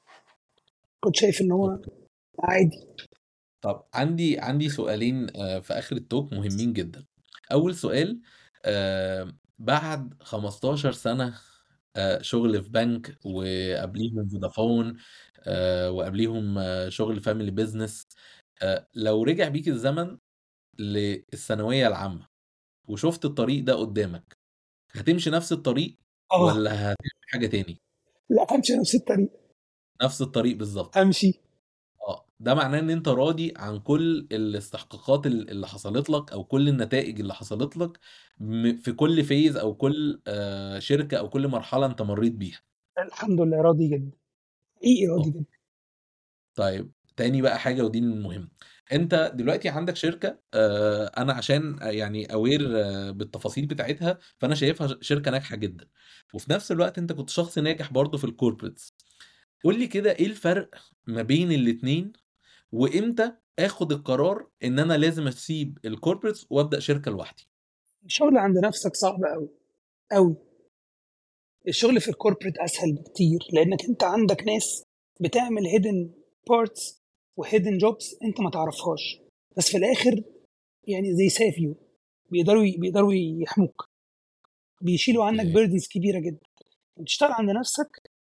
S1: كنت شايف ان هو
S2: أوكي.
S1: عادي.
S2: طب عندي عندي سؤالين آه، في آخر التوك مهمين جدا. أول سؤال، آه، بعد خمستاشر سنة آه، شغل في بنك، وقبليهم فودافون، آه، وقبليهم آه، شغل فاميلي بيزنس، آه، لو رجع بيك الزمن للثانوية العامة وشفت الطريق ده قدامك، هتمشي نفس الطريق
S1: اه،
S2: ولا هتعمل حاجة تاني؟
S1: لا همشي نفس الطريق.
S2: نفس الطريق بالظبط.
S1: همشي.
S2: اه، ده معناه ان انت راضي عن كل الاستحقاقات ال- اللي حصلت لك، او كل النتائج اللي حصلت لك م- في كل فيز، او كل آه، شركة، او كل مرحلة انت مريت بيها.
S1: الحمد لله راضي جدا، ايه راضي
S2: اه.
S1: جدا.
S2: طيب تاني بقى حاجة، ودي المهم. انت دلوقتي عندك شركة، آه، انا عشان يعني اوير بالتفاصيل بتاعتها، فانا شايفها شركة ناجحة جدا. وفي نفس الوقت انت كنت شخص ناجح برضه في الكوربريتس. قول لي كده، ايه الفرق ما بين الاتنين؟ وامتى اخد القرار ان انا لازم اسيب الكوربريتس وابدا شركه لوحدي؟
S1: الشغل عند نفسك صعب قوي قوي. الشغل في الكوربريت اسهل بكتير، لانك انت عندك ناس بتعمل هيدن بارتس وهيدن جوبز انت ما تعرفهاش، بس في الاخر يعني زي سيف يو، بيقدروا بيقدروا يحموك، بيشيلوا عنك
S2: اوكي.
S1: بيردنز كبيره جدا. بتشتغل عند نفسك،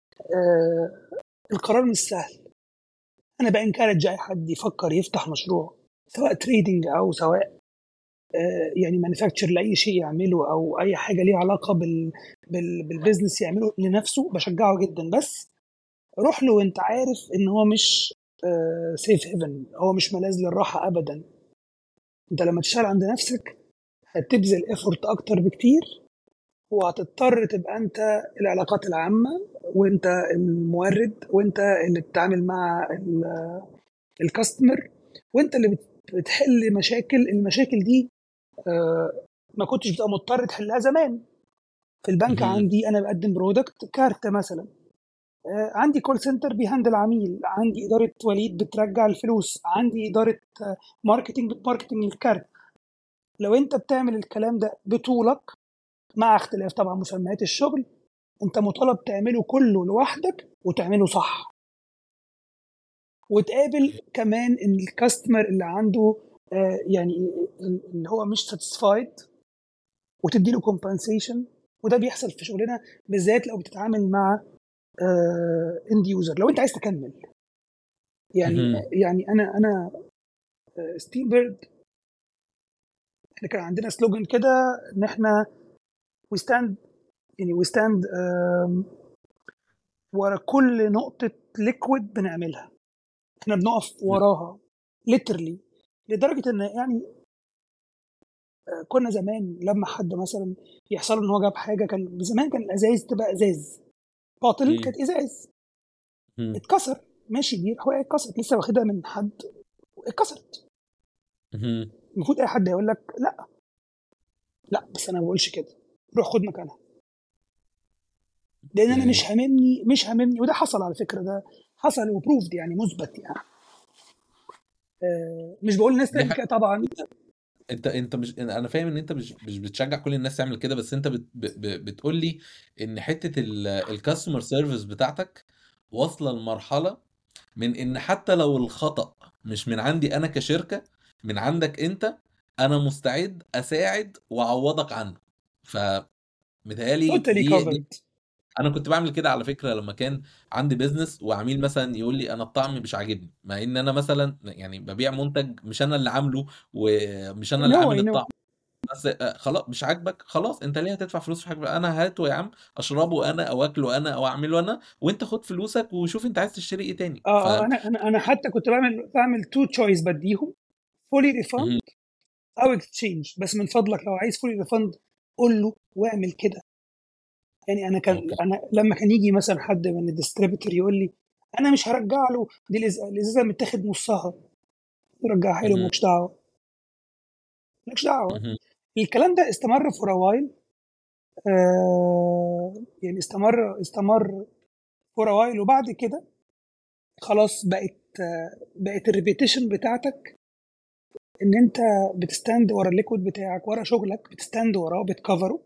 S1: آه القرار مش سهل. انا بانكارج اي حد يفكر يفتح مشروع، سواء تريدنج او سواء آه يعني مانيفاكتشر لاي شيء يعمله، او اي حاجه ليها علاقه بال بال بالبيزنس يعمله لنفسه، بشجعه جدا. بس روح له وانت عارف ان هو مش سيف هيفن، هو مش ملاذ للراحه ابدا. انت لما تشتغل عند نفسك هتبذل ايفورت اكتر بكتير، وهتضطر تبقى انت العلاقات العامه، وانت المورد، وانت اللي بتتعامل مع الكاستمر، وانت اللي بت- بتحل مشاكل. المشاكل دي آه، ما كنتش بتبقى مضطر تحلها زمان. في البنك
S2: مهم.
S1: عندي انا بقدم برودكت كارت مثلا، آه، عندي كول سنتر بيهندل عميل، عندي اداره وليد بترجع الفلوس، عندي اداره آه، ماركتنج بتماركتنج الكارت. لو انت بتعمل الكلام ده بطولك، مع اختلاف طبعا مسميات الشغل، انت مطالب تعمله كله لوحدك وتعمله صح، وتقابل كمان ان الكاستمر اللي عنده آه، يعني اللي هو مش ساتيسفايد، وتدي له كومبنسيشن. وده بيحصل في شغلنا بالذات لو بتتعامل مع اند يوزر، لو انت عايز تكمل. يعني
S2: مهم.
S1: يعني انا انا ستيم بيرد، احنا كان عندنا سلوجن كده ان احنا وي ستاند، يعني وي ستاند ورا كل نقطه ليكويد بنعملها، احنا بنقف وراها literally. لدرجه ان يعني كنا زمان لما حد مثلا يحصل ان هو جاب حاجه، كان زمان كان الازايز تبقى ازاز، باطل
S2: مم.
S1: كانت ازاز،
S2: مم.
S1: اتكسر ماشي بير، هو اتكسرت لسه واخدها من حد اتكسرت.
S2: مهم.
S1: المفروض اي حد هيقول لك لا، لا بس انا ما بقولش كده، روح خد مكانها. لان انا
S2: اوكي.
S1: مش هاممني مش هاممني وده حصل على فكره، ده حصل وبروفد يعني مثبت يعني. آه مش بقول الناس
S2: دي
S1: تعمل
S2: حاجه.
S1: كده طبعا.
S2: انت انت مش انا فاهم ان انت مش مش بتشجع كل الناس تعمل كده، بس انت بت... ب... ب... بتقول لي ان حته الكاستمر سيرفيس بتاعتك واصله لمرحله من ان حتى لو الخطأ مش من عندي انا كشركة، من عندك انت، انا مستعد اساعد واعوضك عنه. فمتهيألي
S1: توتالي
S2: دي, دي
S1: كفرد.
S2: انا كنت بعمل كده على فكرة، لما كان عندي بيزنس وعميل مثلا يقول لي انا الطعم مش عاجبني، مع ان انا مثلا يعني ببيع منتج مش انا اللي عامله ومش انا
S1: اي
S2: اللي
S1: نو
S2: عامل
S1: اي نو.
S2: الطعم. بس آه، خلاص مش عاجبك، خلاص انت ليه هتدفع فلوس في حاجه؟ انا هاته يا عم، اشربه انا او اكله انا او اعمله انا، وانت خد فلوسك وشوف انت عايز تشتري ايه تاني. ف
S1: اه اه انا انا انا حتى كنت بعمل بعمل تو تشويس بديهم، فولي ريفند
S2: مهم.
S1: او اكسشينج. بس من فضلك لو عايز فولي ريفند قول له واعمل كده. يعني انا كان
S2: اوكي.
S1: انا لما كان يجي مثلا حد من الديستريبيتور يقول لي انا مش هرجع له دي الإز- الازازه متاخد نصها، رجعها له،
S2: مهم.
S1: مالكش دعوه، مالكش دعوه.
S2: مهم.
S1: الكلام ده استمر فور وايل، آه يعني استمر استمر فور وايل. وبعد كده خلاص بقت آه بقت الريبيتيشن بتاعتك ان انت بتستند ورا الليكويد بتاعك، ورا شغلك بتستند وراه بتكفره.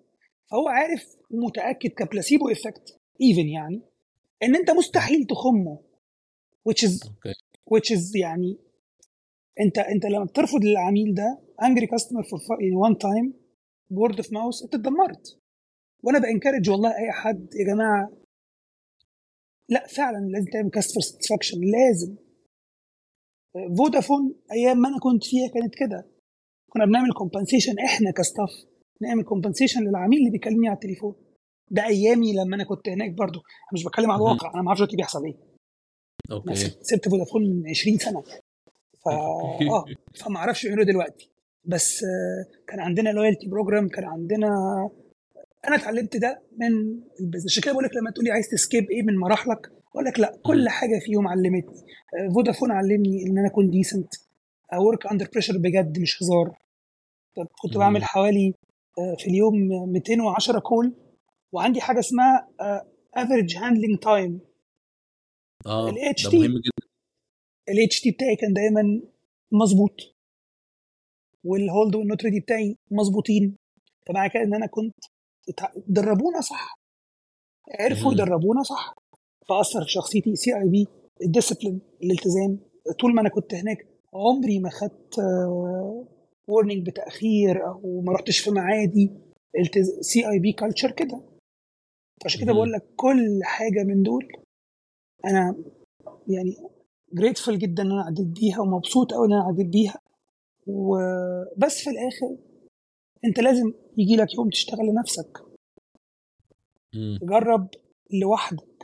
S1: فهو عارف ومتاكد كبلاسيبو افكت ايفن يعني ان انت مستحيل تخمه which is
S2: اوكي
S1: which is يعني انت انت لما بترفض للعميل ده انجري كاستمر فور يعني وان تايم وورد اوف ماوس انت اتدمرت. وانا بانكرج والله اي حد يا جماعه، لا فعلا لازم تعمل كاستمر ساتسفاكشن لازم. فودافون ايام ما انا كنت فيها كانت كده، كنا بنعمل كومبنسيشن احنا كستاف، نعمل كومبنسيشن للعميل اللي بيكلمني على التليفون. ده ايامي لما انا كنت هناك برضو، انا مش بتكلم على
S2: مهم.
S1: الواقع، انا ما اعرفش دلوقتي بيحصل ايه. انا
S2: اوكي
S1: سبت سبت فودافون من عشرين سنه، فا
S2: اوكي
S1: اه فما اعرفش يعملوا دلوقتي. بس آه، كان عندنا لويالتي بروجرام، كان عندنا، انا اتعلمت ده من البيزنس. عشان كده بقول لك لما تقول لي عايز تسكيب ايه من مراحلك، اقول لك لا،
S2: مهم.
S1: كل حاجه فيهم علمتني. آه، فودافون علمني ان انا اكون ديسنت، اورك اندر بريشر بجد مش هزار. كنت بعمل
S2: مهم.
S1: حوالي آه، في اليوم مئتين وعشرة كول، وعندي حاجه اسمها افريج هاندلنج تايم،
S2: اه
S1: الاتش
S2: ده
S1: تي.
S2: مهم جدا.
S1: الاتش تي بتاعي كان دايما مظبوط، والهولد والنوت ريدي بتاعي مظبوطين. فمعنى كده ان انا كنت اتع- دربونا صح، عرفوا
S2: مهم.
S1: يدربونا صح. فاثر في شخصيتي سي اي بي، الديسيبلين، الالتزام. طول ما انا كنت هناك عمري ما خدت وورنينج بتاخير او ما رحتش في معادي. سي اي بي كلتشر كده. عشان كده بقول
S2: مهم.
S1: لك كل حاجه من دول انا يعني جريتفul جدا ان انا عديت بيها، ومبسوط قوي ان انا عديت بيها. وبس في الاخر انت لازم يجي لك يوم تشتغل لنفسك،
S2: مم.
S1: تجرب لوحدك.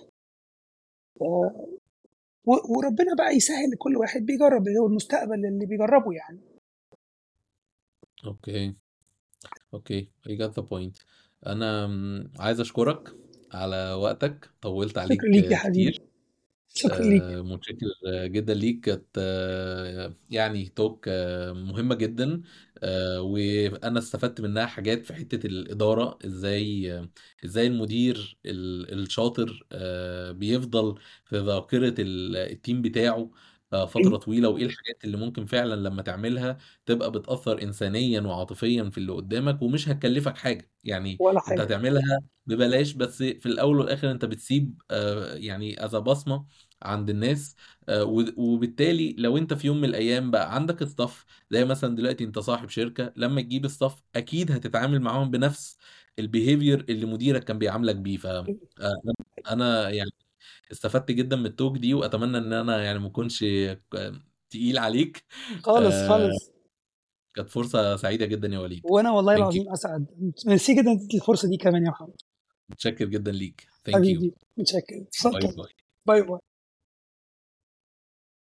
S1: و- وربنا بقى يسهل لكل واحد بيجرب، اللي هو المستقبل اللي بيجربه يعني.
S2: اوكي اوكي I got the point. انا م، عايز اشكرك على وقتك، طولت
S1: شكرا
S2: عليك
S1: ليك يا
S2: آه،
S1: حبيبي،
S2: كتير.
S1: شكرا ليك.
S2: آه، متشكر جدا ليك، كانت آه، يعني توك آه، مهمة جدا. آه، وأنا استفدت منها حاجات في حتة الإدارة، إزاي آه، إزاي المدير ال- الشاطر آه، بيفضل في ذاكرة ال- التيم بتاعه آه، فترة طويلة، وإيه الحاجات اللي ممكن فعلا لما تعملها تبقى بتأثر إنسانيا وعاطفيا في اللي قدامك، ومش هتكلفك حاجة يعني.
S1: ولا
S2: أنت
S1: حاجة.
S2: هتعملها ببلاش، بس في الأول والآخر أنت بتسيب آه، يعني أذا بصمة عند الناس. آه، و- وبالتالي لو انت في يوم من الايام بقى عندك استاف، زي مثلا دلوقتي انت صاحب شركة، لما تجيب استاف اكيد هتتعامل معاهم بنفس البيهيفير اللي مديرك كان بيعاملك بيه. ف آه، انا يعني استفدت جدا من التوك دي، واتمنى ان انا يعني ما اكونش آه، تقيل عليك.
S1: خالص
S2: آه،
S1: خالص.
S2: كانت فرصة سعيدة جدا يا وليد.
S1: وانا والله
S2: ثانك يو.
S1: العظيم اسعد. ميرسي جدا اديتني الفرصة دي كمان يا محمد.
S2: متشكر جدا ليك. ثانك يو.
S1: حبيبي متشكر،
S2: باي
S1: اتفضل.
S2: باي.
S1: باي باي.